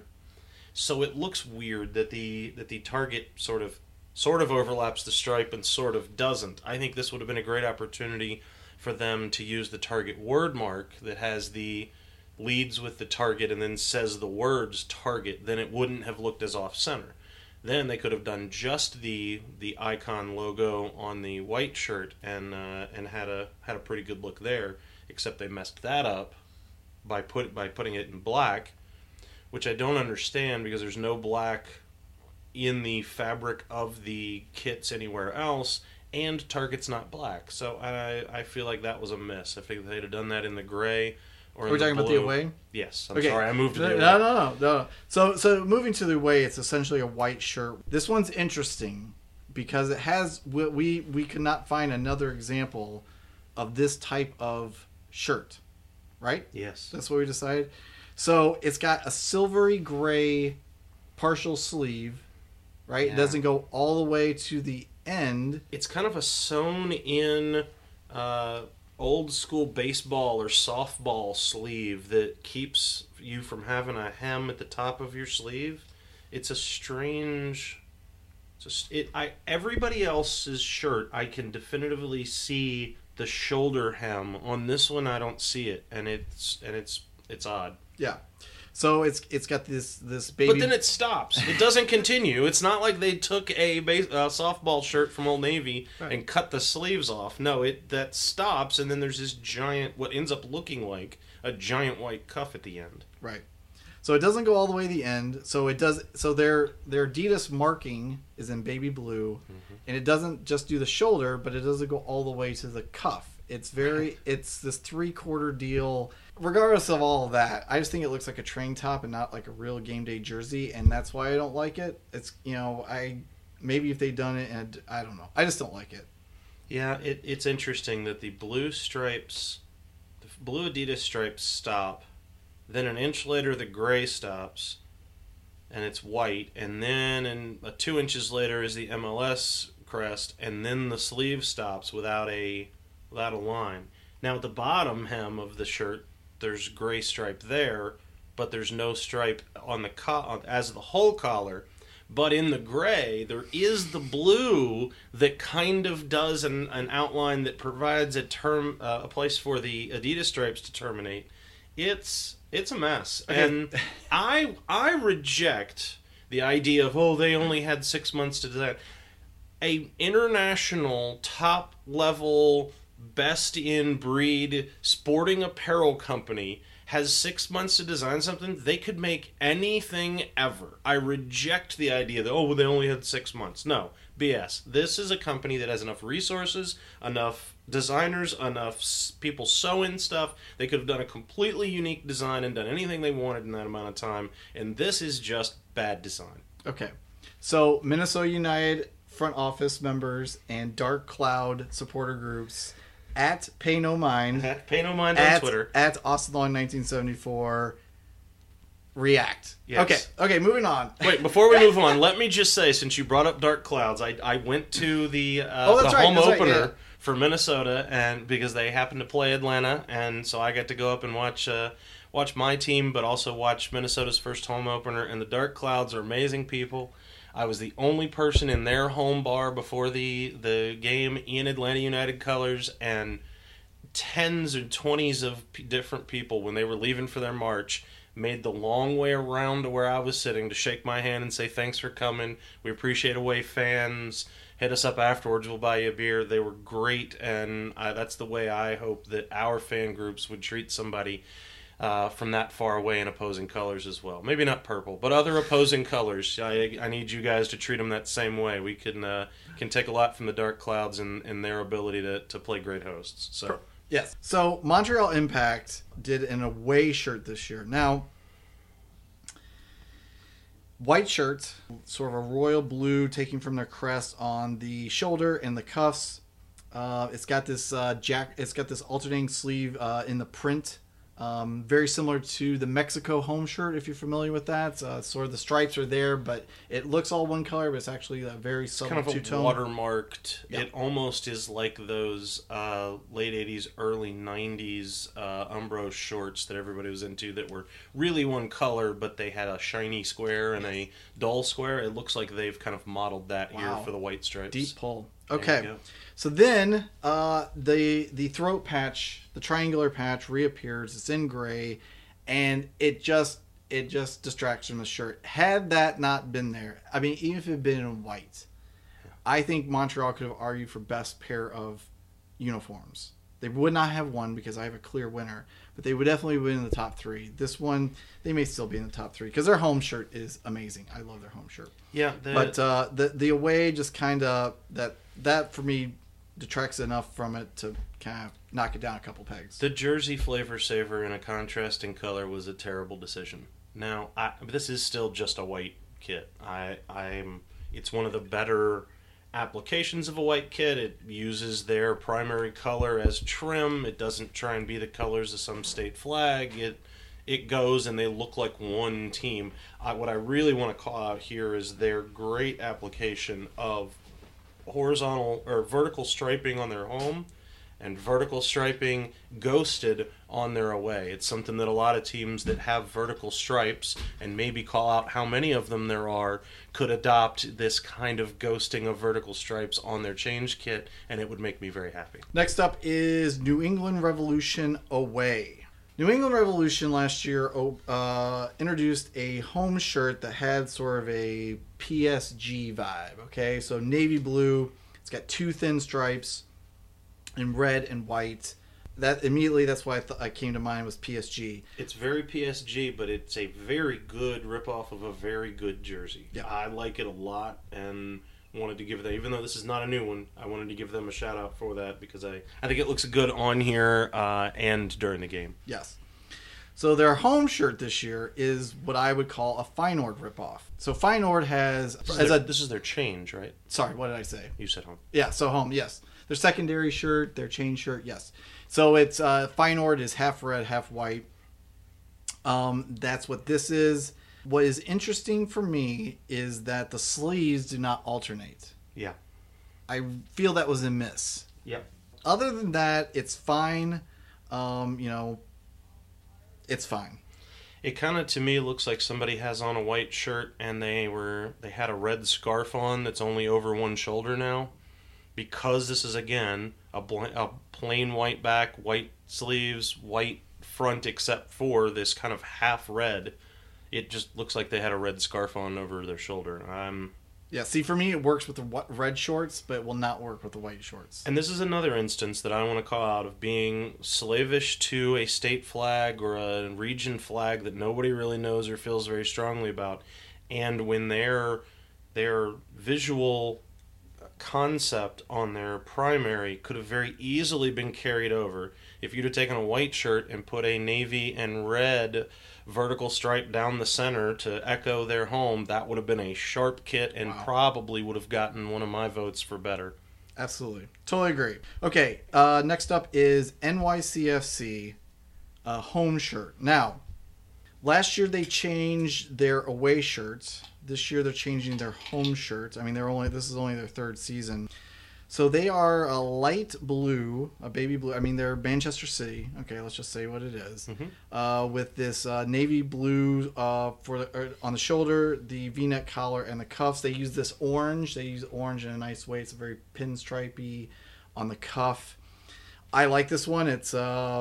so it looks weird that the that the Target sort of sort of overlaps the stripe and sort of doesn't. I think this would have been a great opportunity for them to use the Target word mark that has the leads with the Target and then says the words Target. Then it wouldn't have looked as off center. Then they could have done just the the icon logo on the white shirt and uh, and had a had a pretty good look there. Except they messed that up by put by putting it in black, which I don't understand because there's no black in the fabric of the kits anywhere else, and Target's not black. So I I feel like that was a miss. I think they'd have done that in the gray or Are in we the talking blue. about the away? Yes. I'm Okay. sorry, I moved to the no, away. No, no, no, no. So, so moving to the away, it's essentially a white shirt. This one's interesting because it has we we, we could not find another example of this type of shirt, right? Yes. That's what we decided. So it's got a silvery gray partial sleeve, right? Yeah. It doesn't go all the way to the end. It's kind of a sewn in uh, old school baseball or softball sleeve that keeps you from having a hem at the top of your sleeve. It's a strange. Just it. I everybody else's shirt I can definitively see the shoulder hem. On this one I don't see it, and it's and it's it's odd. Yeah. So it's it's got this this baby. But then it stops. It doesn't continue. It's not like they took a base, uh, softball shirt from Old Navy Right. and cut the sleeves off. No, it that stops, and then there's this giant, what ends up looking like a giant white cuff at the end. Right. So it doesn't go all the way to the end. So it does. So their their Adidas marking is in baby blue, Mm-hmm. and it doesn't just do the shoulder, but it doesn't go all the way to the cuff. It's very. It's this three quarter deal. Regardless of all of that, I just think it looks like a train top and not like a real game day jersey, and that's why I don't like it. It's you know I maybe if they'd done it, and I don't know. I just don't like it. Yeah, it, it's interesting that the blue stripes, the blue Adidas stripes stop, then an inch later the gray stops, and it's white, and then in, uh, two inches later is the M L S crest, and then the sleeve stops without a without a line. Now at the bottom hem of the shirt, there's gray stripe there, but there's no stripe on the co- as the whole collar. But in the gray, there is the blue that kind of does an, an outline that provides a term, uh, a place for the Adidas stripes to terminate. It's it's a mess, Okay. and I I reject the idea of oh they only had six months to design. A international top level best in breed sporting apparel company has six months to design something. They could make anything ever. I reject the idea that, oh, well, they only had six months. No, B S. This is a company that has enough resources, enough designers, enough s- people sewing stuff. They could have done a completely unique design and done anything they wanted in that amount of time. And this is just bad design. Okay. So Minnesota United front office members and Dark Cloud supporter groups at Pay No Mind, Pay no mind on at, Twitter. at Austin Long nineteen seventy-four react. Yes. Okay. Okay. Moving on. Wait, before we move on, let me just say, since you brought up Dark Clouds, I, I went to the uh, Oh, that's the right, home that's right, opener yeah. for Minnesota, and because they happened to play Atlanta, and so I got to go up and watch uh, watch my team, but also watch Minnesota's first home opener. And the Dark Clouds are amazing people. I was the only person in their home bar before the the game in Atlanta United colors, and tens or twenties of p- different people, when they were leaving for their march, made the long way around to where I was sitting to shake my hand and say thanks for coming. We appreciate away fans. hit us up afterwards. We'll buy you a beer. They were great, and I, that's the way I hope that our fan groups would treat somebody uh, from that far away in opposing colors as well. Maybe not purple, but other opposing colors. I, I need you guys to treat them that same way. We can uh, can take a lot from the Dark Clouds and, and their ability to, to play great hosts. So yes. So Montreal Impact did an away shirt this year. Now, white shirt, sort of a royal blue, taking from their crest on the shoulder and the cuffs. Uh, it's got this uh, jack. It's got this alternating sleeve uh, in the print, um, very similar to the Mexico home shirt. If you're familiar with that, uh, sort of the stripes are there, but it looks all one color, but it's actually a very subtle kind of a two-tone. watermarked. Yeah. It almost is like those uh, late eighties, early nineties uh, Umbro shorts that everybody was into that were really one color, but they had a shiny square and a dull square. It looks like they've kind of modeled that Wow. here for the white stripes. Deep pull. There you Okay. go. So then uh, the the throat patch, the triangular patch, reappears. It's in gray, and it just it just distracts from the shirt. Had that not been there, I mean, even if it had been in white, I think Montreal could have argued for best pair of uniforms. They would not have won because I have a clear winner, but they would definitely win in the top three. This one, they may still be in the top three because their home shirt is amazing. I love their home shirt. Yeah, the, But uh, the the away just kind of that that for me detracts enough from it to kind of knock it down a couple pegs. the jersey flavor saver in a contrasting color was a terrible decision. Now, I, this is still just a white kit. I I'm it's one of the better applications of a white kit. It uses their primary color as trim. It doesn't try and be the colors of some state flag. It it goes and they look like one team. I, what I really want to call out here is their great application of horizontal or vertical striping on their home and vertical striping ghosted on their away. It's something that a lot of teams that have vertical stripes, and maybe call out how many of them there are, could adopt this kind of ghosting of vertical stripes on their change kit, and it would make me very happy. Next up is New England Revolution away. New England Revolution last year uh, introduced a home shirt that had sort of a P S G vibe. Okay, so navy blue. It's got two thin stripes in red and white. That immediately, that's why I, th- I came to mind was P S G. It's very P S G, but it's a very good ripoff of a very good jersey. Yeah. I like it a lot, and wanted to give that, even though this is not a new one, I wanted to give them a shout out for that because I, I think it looks good on here uh, and during the game. Yes. So their home shirt this year is what I would call a Feyenoord ripoff. So Feyenoord has This is, as their, a this is their change, right? sorry, what did I say? You said home. Yeah, so home, yes. Their secondary shirt, their chain shirt, yes. So it's uh, Feyenoord is half red, half white. Um, that's what this is. What is interesting for me is that the sleeves do not alternate. Yeah. I feel that was a miss. Yep. Other than that, it's fine. Um, you know, it's fine. It kind of, to me, looks like somebody has on a white shirt and they were they had a red scarf on that's only over one shoulder now. Because this is, again, a, bl- a plain white back, white sleeves, white front, except for this kind of half red. It just looks like they had a red scarf on over their shoulder. Um, Yeah, see, for me, it works with the wh- red shorts, but it will not work with the white shorts. and this is another instance that I want to call out of being slavish to a state flag or a region flag that nobody really knows or feels very strongly about. And when their their visual concept on their primary could have very easily been carried over. If you'd have taken a white shirt and put a navy and red vertical stripe down the center to echo their home, that would have been a sharp kit and Wow. probably would have gotten one of my votes for better. Absolutely. Totally agree. Okay, uh, next up is N Y C F C uh, home shirt. Now, last year they changed their away shirts. This year they're changing their home shirts. I mean, they're only this is only their third season. So they are a light blue, a baby blue. I mean, they're Manchester City. Okay, let's just say what it is. Mhm. Uh, with this uh, navy blue uh, for the, er, on the shoulder, the V-neck collar, and the cuffs. They use this orange. They use orange in a nice way. It's very pinstripey on the cuff. I like this one. It's uh,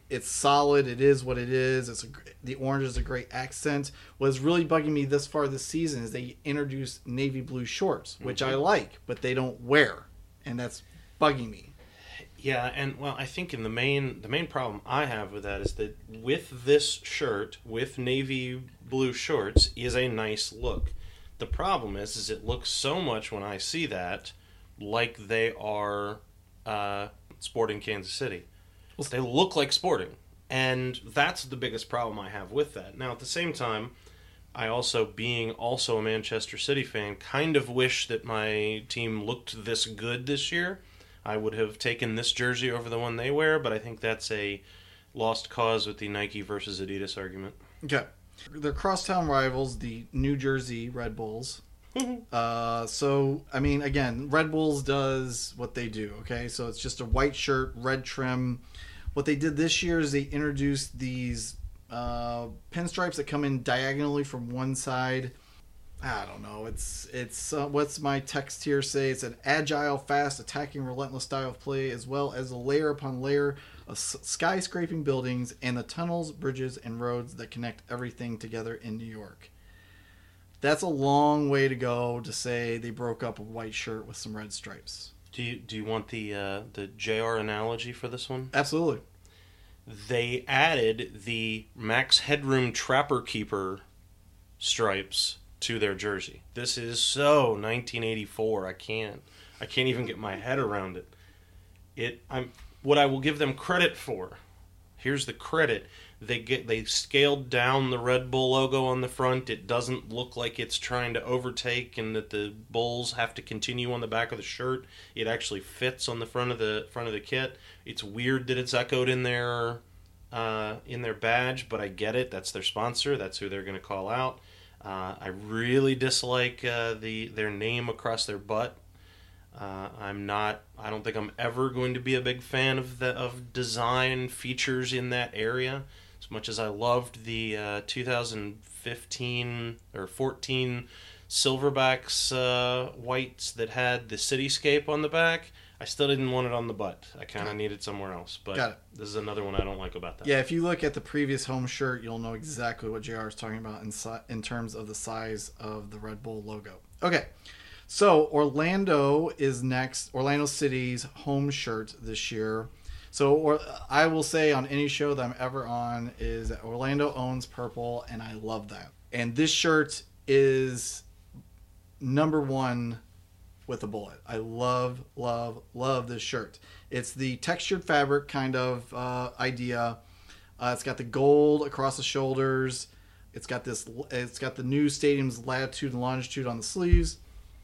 It's solid. It is what it is. It's a, the orange is a great accent. What's really bugging me this far this season is they introduced navy blue shorts, which mm-hmm. I like, but they don't wear, and that's bugging me. Yeah, and well, I think in the main the main problem I have with that is that with this shirt with navy blue shorts is a nice look. The problem is, is it looks so much when I see that like they are uh, Sporting Kansas City. They look like Sporting, and that's the biggest problem I have with that. Now, at the same time, I also, being also a Manchester City fan, kind of wish that my team looked this good this year. I would have taken this jersey over the one they wear, but I think that's a lost cause with the Nike versus Adidas argument. Okay. They're crosstown rivals, the New Jersey Red Bulls. uh, so, I mean, again, Red Bulls does what they do, okay? So it's just a white shirt, red trim. What they did this year is they introduced these uh, pinstripes that come in diagonally from one side. I don't know. It's it's uh, what's my text here say? It's an agile, fast, attacking, relentless style of play, as well as a layer upon layer of s- skyscraping buildings and the tunnels, bridges, and roads that connect everything together in New York. That's a long way to go to say they broke up a white shirt with some red stripes. Do you do you want the uh, the J R analogy for this one? Absolutely. They added the Max Headroom Trapper Keeper stripes to their jersey. This is so nineteen eighty-four. I can't I can't even get my head around it. It I'm what I will give them credit for. Here's the credit. They get they scaled down the Red Bull logo on the front. It doesn't look like it's trying to overtake and that the Bulls have to continue on the back of the shirt. It actually fits on the front of the front of the kit. It's weird that it's echoed in their uh, in their badge, but I get it. That's their sponsor. That's who they're going to call out. Uh, I really dislike uh, the their name across their butt. Uh, I'm not. I don't think I'm ever going to be a big fan of the of design features in that area. As much as I loved the uh, two thousand fifteen or fourteen Silverbacks uh, whites that had the cityscape on the back, I still didn't want it on the butt. I kind of needed somewhere else. But Got it. This is another one I don't like about that. Yeah, if you look at the previous home shirt, you'll know exactly what J R is talking about in, si- in terms of the size of the Red Bull logo. Okay, so Orlando is next. Orlando City's home shirt this year. So or, I will say on any show that I'm ever on is that Orlando owns purple, and I love that. And this shirt is number one with a bullet. I love, love, love this shirt. It's the textured fabric kind of uh, idea. Uh, it's got the gold across the shoulders. It's got this. It's got the new stadium's latitude and longitude on the sleeves.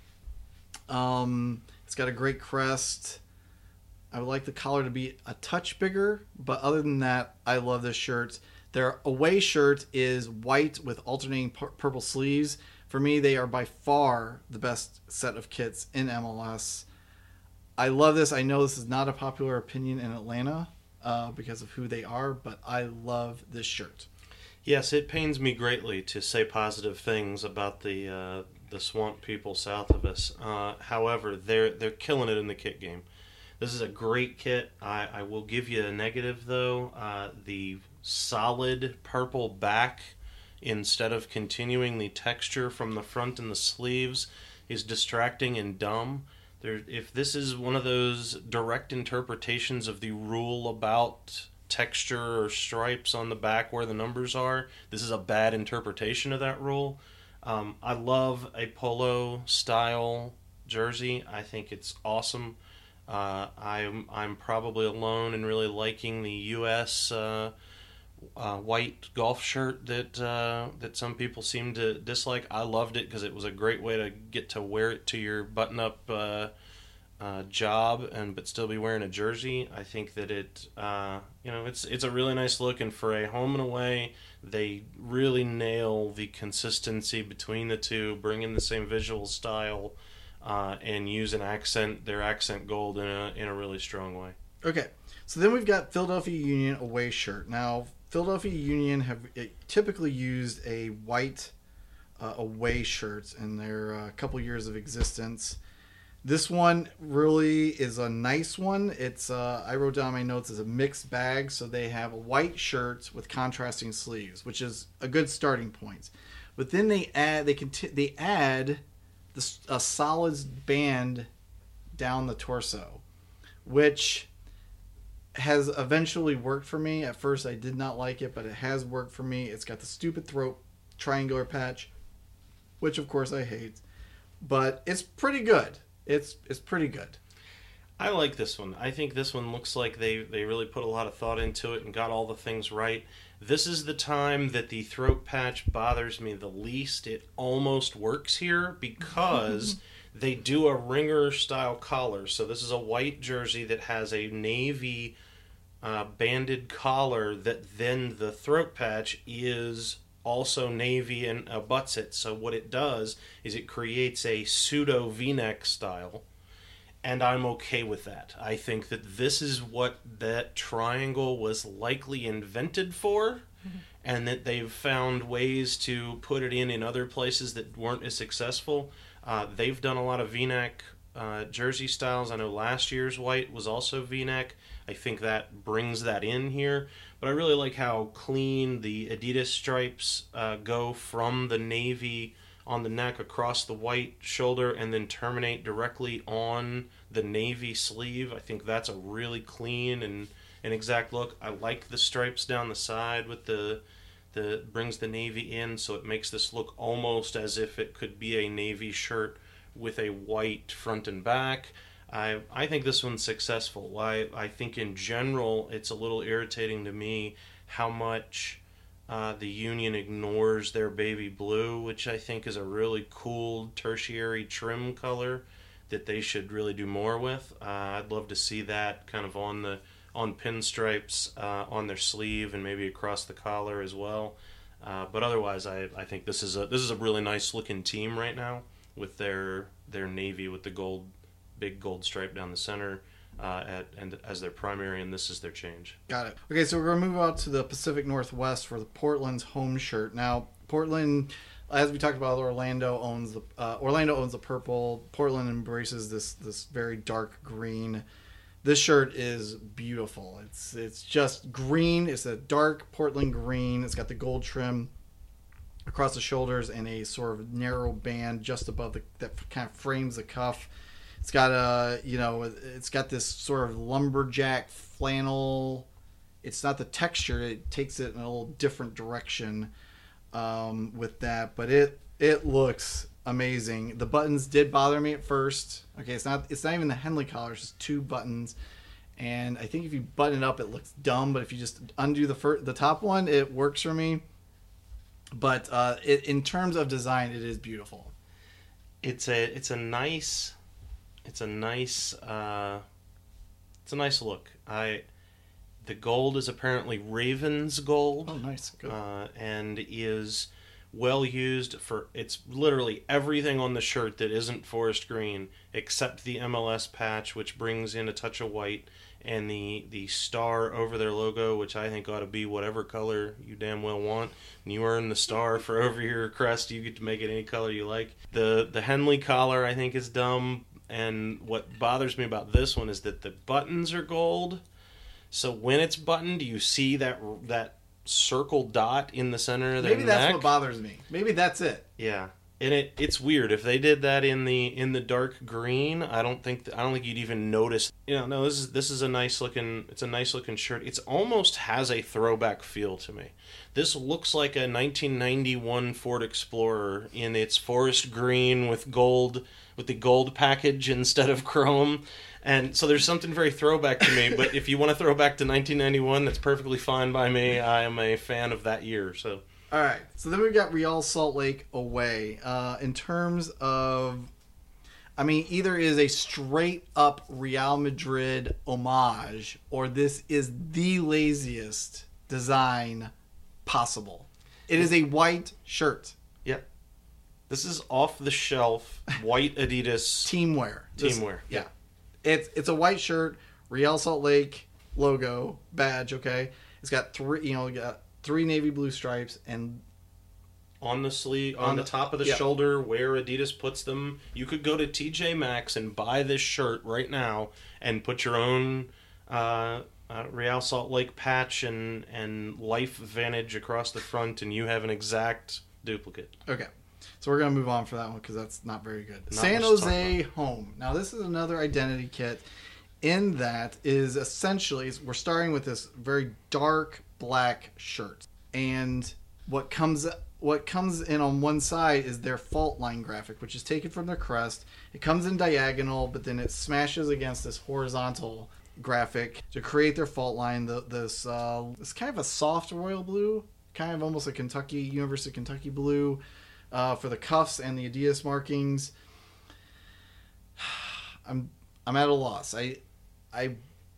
Um, it's got a great crest. I would like the collar to be a touch bigger, but other than that, I love this shirt. Their away shirt is white with alternating pur- purple sleeves. For me, they are by far the best set of kits in M L S. I love this. I know this is not a popular opinion in Atlanta uh, because of who they are, but I love this shirt. Yes, it pains me greatly to say positive things about the uh, the swamp people south of us. Uh, however, they're they're killing it in the kit game. This is a great kit. I, I will give you a negative, though. Uh, the solid purple back, instead of continuing the texture from the front and the sleeves, is distracting and dumb. There, if this is one of those direct interpretations of the rule about texture or stripes on the back where the numbers are, this is a bad interpretation of that rule. Um, I love a polo-style jersey. I think it's awesome. Uh, I'm I'm probably alone in really liking the U S uh, uh, white golf shirt that uh, that some people seem to dislike. I loved it because it was a great way to get to wear it to your button-up uh, uh, job and but still be wearing a jersey. I think that it uh, you know it's it's a really nice look, and for a home and away, they really nail the consistency between the two, bring in the same visual style. Uh, and use an accent, their accent gold in a in a really strong way. Okay, so then we've got Philadelphia Union away shirt. Now, Philadelphia Union have typically used a white uh, away shirt in their uh, couple years of existence. This one really is a nice one. It's uh, I wrote down my notes as a mixed bag, so they have a white shirt with contrasting sleeves, which is a good starting point. But then they add they conti- they add this, a solids band down the torso, which has eventually worked for me. At first, I did not like it, but it has worked for me. It's got the stupid throat triangular patch, which of course I hate, but it's pretty good. It's it's pretty good. I like this one. I think this one looks like they, they really put a lot of thought into it and got all the things right. This is the time that the throat patch bothers me the least. It almost works here because they do a ringer style collar. So this is a white jersey that has a navy uh, banded collar that then the throat patch is also navy and abuts it. So what it does is it creates a pseudo V-neck style, and I'm okay with that. I think that this is what that triangle was likely invented for, mm-hmm. and that they've found ways to put it in in other places that weren't as successful. Uh, they've done a lot of V-neck uh, jersey styles. I know last year's white was also V-neck. I think that brings that in here. But I really like how clean the Adidas stripes uh, go from the navy on the neck across the white shoulder and then terminate directly on the navy sleeve. I think that's a really clean and an exact look. I like the stripes down the side with the the brings the navy in, so it makes this look almost as if it could be a navy shirt with a white front and back. I I think this one's successful. I, I think in general it's a little irritating to me how much uh, the Union ignores their baby blue, which I think is a really cool tertiary trim color that they should really do more with. Uh, I'd love to see that kind of on the on pinstripes uh, on their sleeve and maybe across the collar as well. Uh, but otherwise, I I think this is a this is a really nice looking team right now with their their navy with the gold. Big gold stripe down the center uh, at and as their primary, and this is their change. Got it. Okay, so we're going to move out to the Pacific Northwest for the Portland's home shirt. Now, Portland, as we talked about, Orlando owns the uh, Orlando owns the purple. Portland embraces this this very dark green. This shirt is beautiful. It's it's just green. It's a dark Portland green. It's got the gold trim across the shoulders and a sort of narrow band just above the that kind of frames the cuff. It's got a, you know, it's got this sort of lumberjack flannel. It's not the texture. It takes it in a little different direction um, with that, but it it looks amazing. The buttons did bother me at first. Okay, it's not it's not even the Henley collar. It's just two buttons, and I think if you button it up, it looks dumb. But if you just undo the fir- the top one, it works for me. But uh, it, in terms of design, it is beautiful. It's a it's a nice. It's a nice, uh, it's a nice look. I, the gold is apparently Ravens gold. Oh, nice, good. Uh, and is well used for. It's literally everything on the shirt that isn't forest green, except the M L S patch, which brings in a touch of white, and the the star over their logo, which I think ought to be whatever color you damn well want. And you earn the star for over your crest. You get to make it any color you like. The the Henley collar I think is dumb. And what bothers me about this one is that the buttons are gold. So when it's buttoned, you see that that circle dot in the center of their Maybe that's neck. what bothers me. Maybe that's it. Yeah, and it it's weird if they did that in the in the dark green. I don't think I don't think you'd even notice. You know, no, this is this is a nice looking. It's a nice looking shirt. It's almost has a throwback feel to me. This looks like a nineteen ninety-one Ford Explorer in its forest green with gold. With the gold package instead of chrome, and so there's something very throwback to me. But if you want to throw back to nineteen ninety-one, that's perfectly fine by me. I am a fan of that year. So, all right. So then we've got Real Salt Lake away. Uh, in terms of, I mean, either is a straight up Real Madrid homage, or this is the laziest design possible. It is a white shirt. Yep. This is off the shelf white Adidas teamwear. Teamwear. Yeah. It's it's a white shirt, Real Salt Lake logo, badge, okay? It's got three, you know, got three navy blue stripes, and on the sleeve, on, On the the- top of the yeah. shoulder, where Adidas puts them. You could go to T J Maxx and buy this shirt right now and put your own uh, uh, Real Salt Lake patch and and Life Vantage across the front, and you have an exact duplicate. Okay. So we're going to move on for that one because that's not very good. Not San much to talk Jose Home. Now, this is another identity kit. In that is essentially, we're starting with this very dark black shirt. And what comes what comes in on one side is their fault line graphic, which is taken from their crest. It comes in diagonal, but then it smashes against this horizontal graphic to create their fault line. The, this uh, it's kind of a soft royal blue, kind of almost a Kentucky, University of Kentucky blue. Uh, for the cuffs and the Adidas markings, I'm I'm at a loss. I I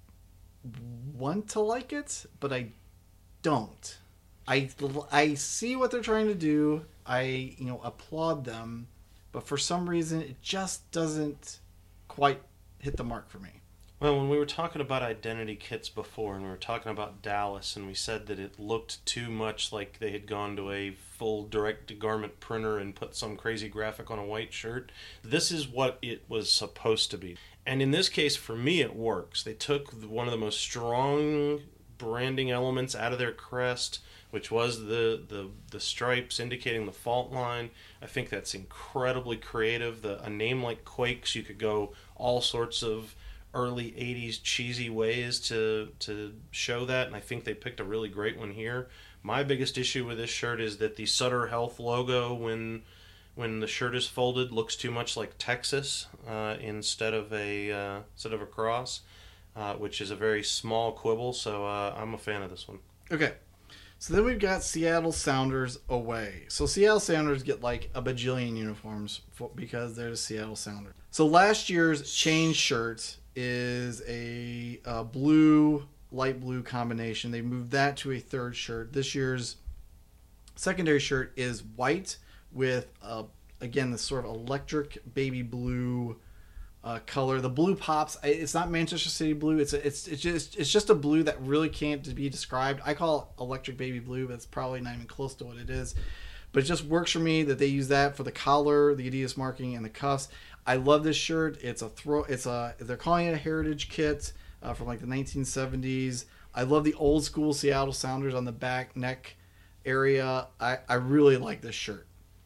want to like it, but I don't. I, I see what they're trying to do. I you know applaud them, but for some reason it just doesn't quite hit the mark for me. Well, when we were talking about identity kits before, and we were talking about Dallas, and we said that it looked too much like they had gone to a full direct-to-garment printer and put some crazy graphic on a white shirt, this is what it was supposed to be. And in this case, for me, it works. They took one of the most strong branding elements out of their crest, which was the, the, the stripes indicating the fault line. I think that's incredibly creative. The, a name like Quakes, you could go all sorts of early eighties cheesy ways to to show that, and I think they picked a really great one here. My biggest issue with this shirt is that the Sutter Health logo, when when the shirt is folded, looks too much like Texas uh, instead of a uh, instead of a cross, uh, which is a very small quibble. So uh, I'm a fan of this one. Okay. So then we've got Seattle Sounders away. So Seattle Sounders get like a bajillion uniforms for, because they're the Seattle Sounders. So last year's change shirt is a, a blue, light blue combination. They moved that to a third shirt. This year's secondary shirt is white with, uh, again, this sort of electric baby blue uh, color. The blue pops. It's not Manchester City blue. It's a, it's it's just it's just a blue that really can't be described. I call it electric baby blue, but it's probably not even close to what it is. But it just works for me that they use that for the collar, the Adidas marking, and the cuffs. I love this shirt. It's a throw. It's a. They're calling it a heritage kit uh, from like the nineteen seventies. I love the old school Seattle Sounders on the back neck area. I, I really like this shirt.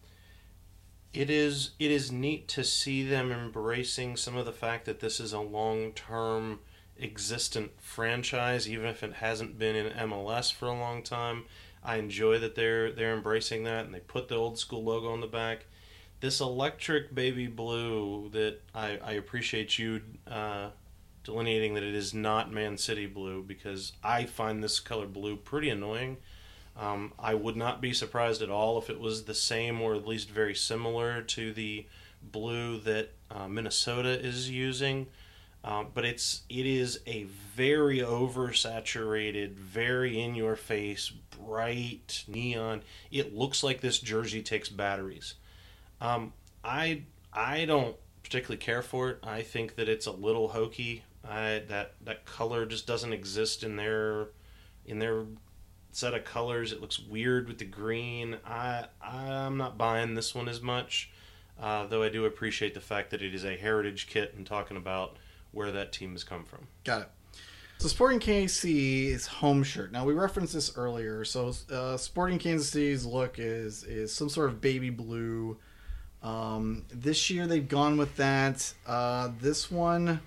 It is it is neat to see them embracing some of the fact that this is a long-term existent franchise, even if it hasn't been in M L S for a long time. I enjoy that they're they're embracing that, and they put the old school logo on the back. This electric baby blue that I, I appreciate you uh, delineating that it is not Man City blue, because I find this color blue pretty annoying. Um, I would not be surprised at all if it was the same or at least very similar to the blue that uh, Minnesota is using. Uh, but it's it is a very oversaturated, very in-your-face, bright neon. It looks like this jersey takes batteries. Um, I I don't particularly care for it. I think that it's a little hokey. I, that that color just doesn't exist in their in their set of colors. It looks weird with the green. I I'm not buying this one as much, uh, though I do appreciate the fact that it is a heritage kit and talking about where that team has come from. Got it. So Sporting Kansas City's home shirt. Now we referenced this earlier. So uh, Sporting Kansas City's look is is some sort of baby blue. Um, this year they've gone with that. Uh, this one,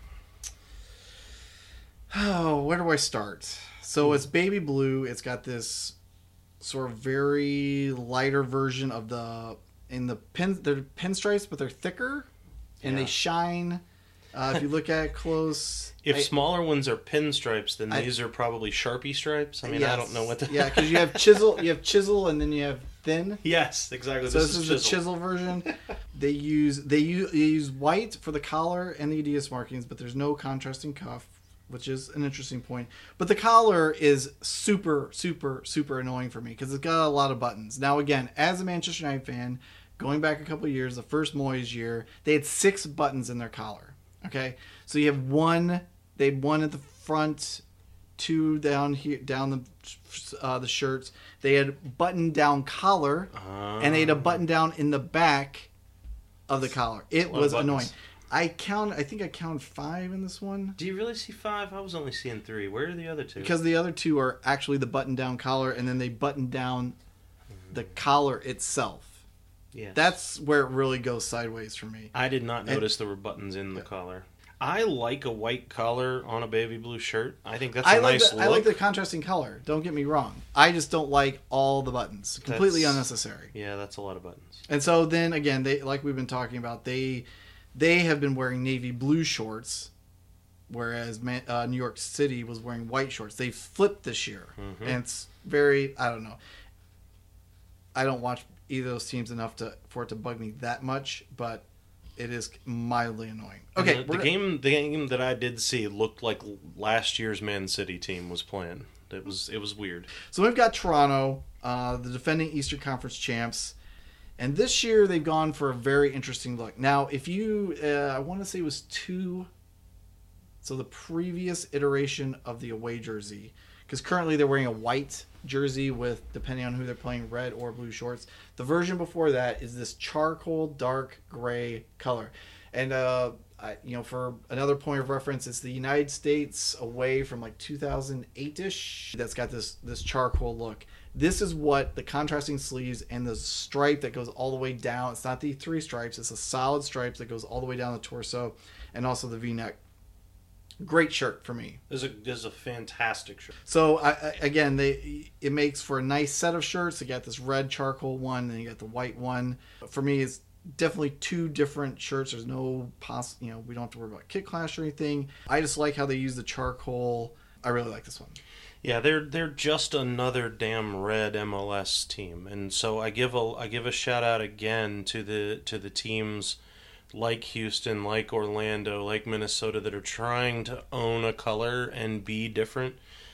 oh, where do I start? So it's baby blue. It's got this sort of very lighter version of the in the pin. They're pinstripes, but they're thicker, and Yeah. they shine. Uh, if you look at it close, If I- smaller ones are pinstripes, then I- these are probably Sharpie stripes. I mean, yes. I don't know what the... yeah, because you have chisel, you have chisel, and then you have thin. Yes, exactly. So this, is, chisel. the chisel version. They use they use, they use white for the collar and the Adidas markings, but there's no contrasting cuff, which is an interesting point. But the collar is super, super, super annoying for me because it's got a lot of buttons. Now, again, as a Manchester United fan, going back a couple of years, the first Moyes year, they had six buttons in their collar. Okay, so you have one. They had one at the front, two down here, down the uh, the shirts. They had button down collar, Uh, and they had a button down in the back of the collar. It was annoying. I count. I think I counted five in this one. Do you really see five? I was only seeing three. Where are the other two? Because the other two are actually the button down collar, and then they button down the collar itself. Yes. That's where it really goes sideways for me. I did not And- notice there were buttons in the collar. I like a white collar on a baby blue shirt. I think that's a I like nice the, look. I like the contrasting color. Don't get me wrong. I just don't like all the buttons. Completely That's- unnecessary. Yeah, that's a lot of buttons. And so then again, they like we've been talking about, they they have been wearing navy blue shorts, whereas Man, uh, New York City was wearing white shorts. They flipped this year, Mhm. and it's very I don't know. I don't watch either of those teams enough to for it to bug me that much, but it is mildly annoying. Okay, And the, we're the gonna- game the game that I did see looked like last year's Man City team was playing. It was it was weird. So we've got Toronto, uh, the defending Eastern Conference champs, and this year they've gone for a very interesting look. Now, if you, uh, I want to say it was two, so the previous iteration of the away jersey, because currently they're wearing a white jersey with, depending on who they're playing, red or blue shorts. The version before that is this charcoal dark gray color, and uh, I, you know, for another point of reference, it's the United States away from like two thousand eight-ish that's got this this charcoal look. This is what the contrasting sleeves and the stripe that goes all the way down. It's not the three stripes. It's a solid stripe that goes all the way down the torso, and also the V-neck. Great shirt for me. This is a, this is a fantastic shirt. So I, I, again, they it makes for a nice set of shirts. You got this red charcoal one, and you got the white one. For me, it's definitely two different shirts. There's no poss, you know, we don't have to worry about kit clash or anything. I just like how they use the charcoal. I really like this one. Yeah, they're they're just another damn red M L S team, and so I give a I give a shout out again to the to the teams like Houston, like Orlando, like Minnesota that are trying to own a color and be different.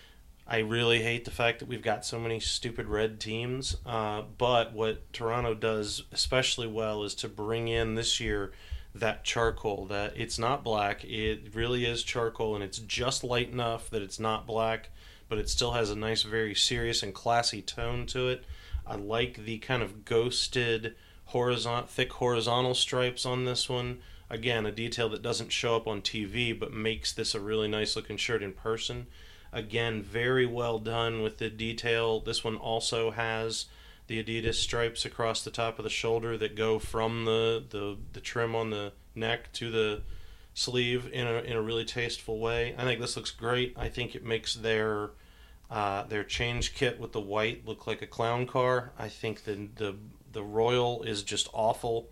I really hate the fact that we've got so many stupid red teams, uh, but what Toronto does especially well is to bring in this year that charcoal, that it's not black, it really is charcoal, and it's just light enough that it's not black, but it still has a nice, very serious and classy tone to it. I like the kind of ghosted, horizontal, thick horizontal stripes on this one. Again, a detail that doesn't show up on T V, but makes this a really nice looking shirt in person. Again, very well done with the detail. This one also has the Adidas stripes across the top of the shoulder that go from the, the, the trim on the neck to the sleeve in a in a really tasteful way. I think this looks great. I think it makes their uh, their change kit with the white look like a clown car. I think the the the royal is just awful,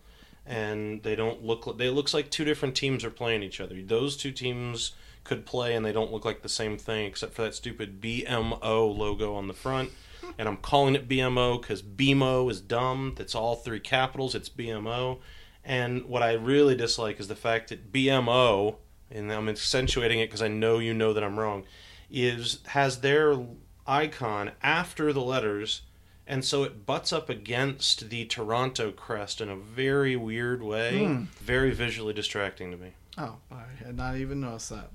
and they don't look. They looks like two different teams are playing each other. Those two teams could play, and they don't look like the same thing, except for that stupid B M O logo on the front. And I'm calling it B M O because B M O is dumb. That's all three capitals. It's B M O. And what I really dislike is the fact that B M O, and I'm accentuating it because I know you know that I'm wrong, is has their icon after the letters, and so it butts up against the Toronto crest in a very weird way. Mm. Very visually distracting to me. Oh, I had not even noticed that.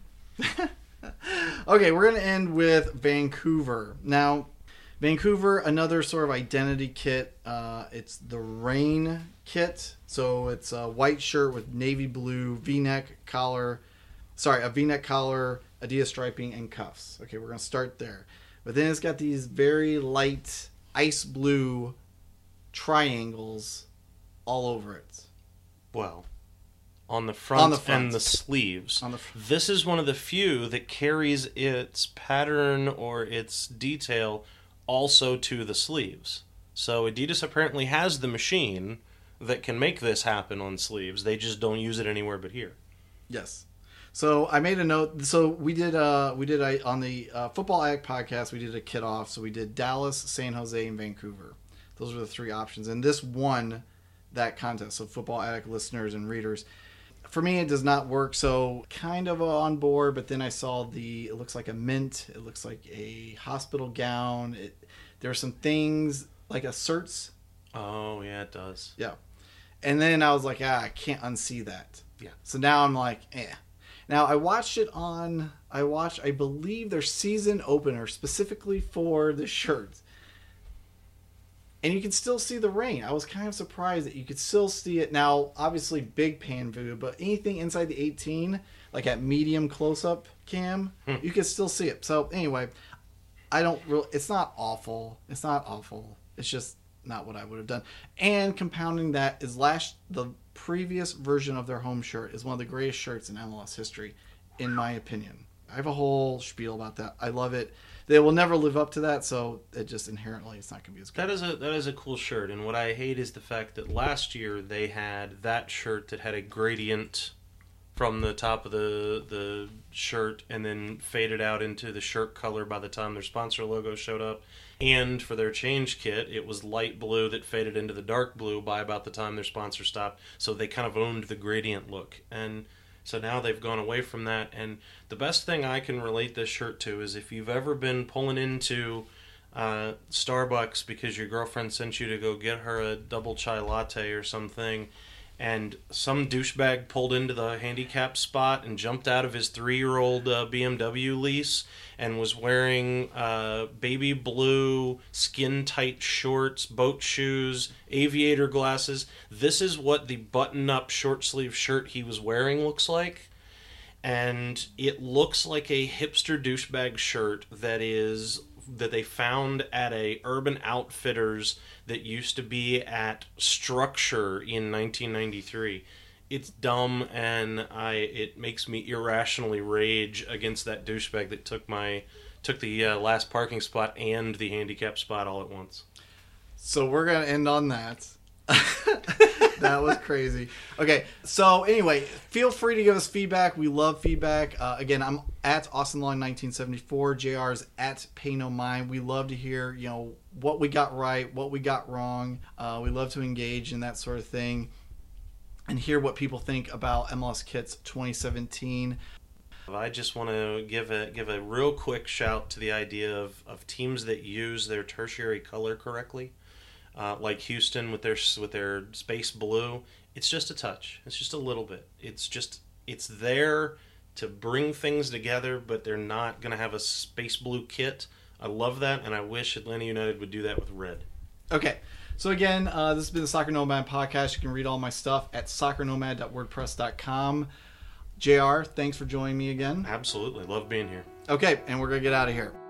Okay, we're going to end with Vancouver. Now, Vancouver, another sort of identity kit. Uh, it's the Rain kit. So it's a white shirt with navy blue V-neck collar. Sorry, a V-neck collar, Adidas striping, and cuffs. Okay, we're going to start there. But then it's got these very light ice blue triangles all over it. Well, on the front, On the front. and the sleeves. On the fr- This is one of the few that carries its pattern or its detail also to the sleeves. So Adidas apparently has the machine that can make this happen on sleeves. They just don't use it anywhere but here. Yes. So I made a note. So we did. Uh, we did a, on the uh, Football Addict podcast. We did a kit off. So we did Dallas, San Jose, and Vancouver. Those were the three options, and this won that contest. So Football Addict listeners and readers. For me, it does not work. So kind of on board, but then I saw the. It looks like a mint. It looks like a hospital gown. It, there are some things like a certs. Oh, yeah, it does. Yeah. And then I was like, ah, I can't unsee that. Yeah. So now I'm like, eh. Now I watched it on I watched, I believe, their season opener specifically for the shirts. And you can still see the rain. I was kind of surprised that you could still see it. Now, obviously, big pan view, but anything inside the eighteen, like at medium close-up cam, hmm. you can still see it. So, anyway, I don't really... It's not awful. It's not awful. It's just not what I would have done. And compounding that is last... The previous version of their home shirt is one of the greatest shirts in M L S history, in my opinion. I have a whole spiel about that. I love it. They will never live up to that, so it just inherently it's not going to be as good. That is a that is a cool shirt, and what I hate is the fact that last year they had that shirt that had a gradient from the top of the the shirt and then faded out into the shirt color by the time their sponsor logo showed up. And for their change kit, it was light blue that faded into the dark blue by about the time their sponsor stopped. So they kind of owned the gradient look. And so now they've gone away from that. And the best thing I can relate this shirt to is if you've ever been pulling into uh, Starbucks because your girlfriend sent you to go get her a double chai latte or something, and some douchebag pulled into the handicap spot and jumped out of his three-year-old uh, B M W lease and was wearing uh, baby blue, skin-tight shorts, boat shoes, aviator glasses. This is what the button-up short-sleeve shirt he was wearing looks like. And it looks like a hipster douchebag shirt that is... that they found at a Urban Outfitters that used to be at Structure in nineteen ninety-three. It's dumb, and I it makes me irrationally rage against that douchebag that took my took the uh, last parking spot and the handicap spot all at once. So we're gonna end on that. That was crazy. Okay, so anyway, feel free to give us feedback. We love feedback. Uh, again, I'm at Austin Long nineteen seventy-four. J R's at Pay No Mind. We love to hear, you know, what we got right, what we got wrong. Uh, we love to engage in that sort of thing and hear what people think about M L S Kits twenty seventeen. I just want to give a give a real quick shout to the idea of, of teams that use their tertiary color correctly. Uh, like Houston with their with their space blue, it's just a touch. It's just a little bit. It's just it's there to bring things together, but they're not going to have a space blue kit. I love that, and I wish Atlanta United would do that with red. Okay, so again, uh, this has been the Soccer Nomad podcast. You can read all my stuff at soccer nomad dot wordpress dot com. J R, thanks for joining me again. Absolutely, love being here. Okay, and we're gonna get out of here.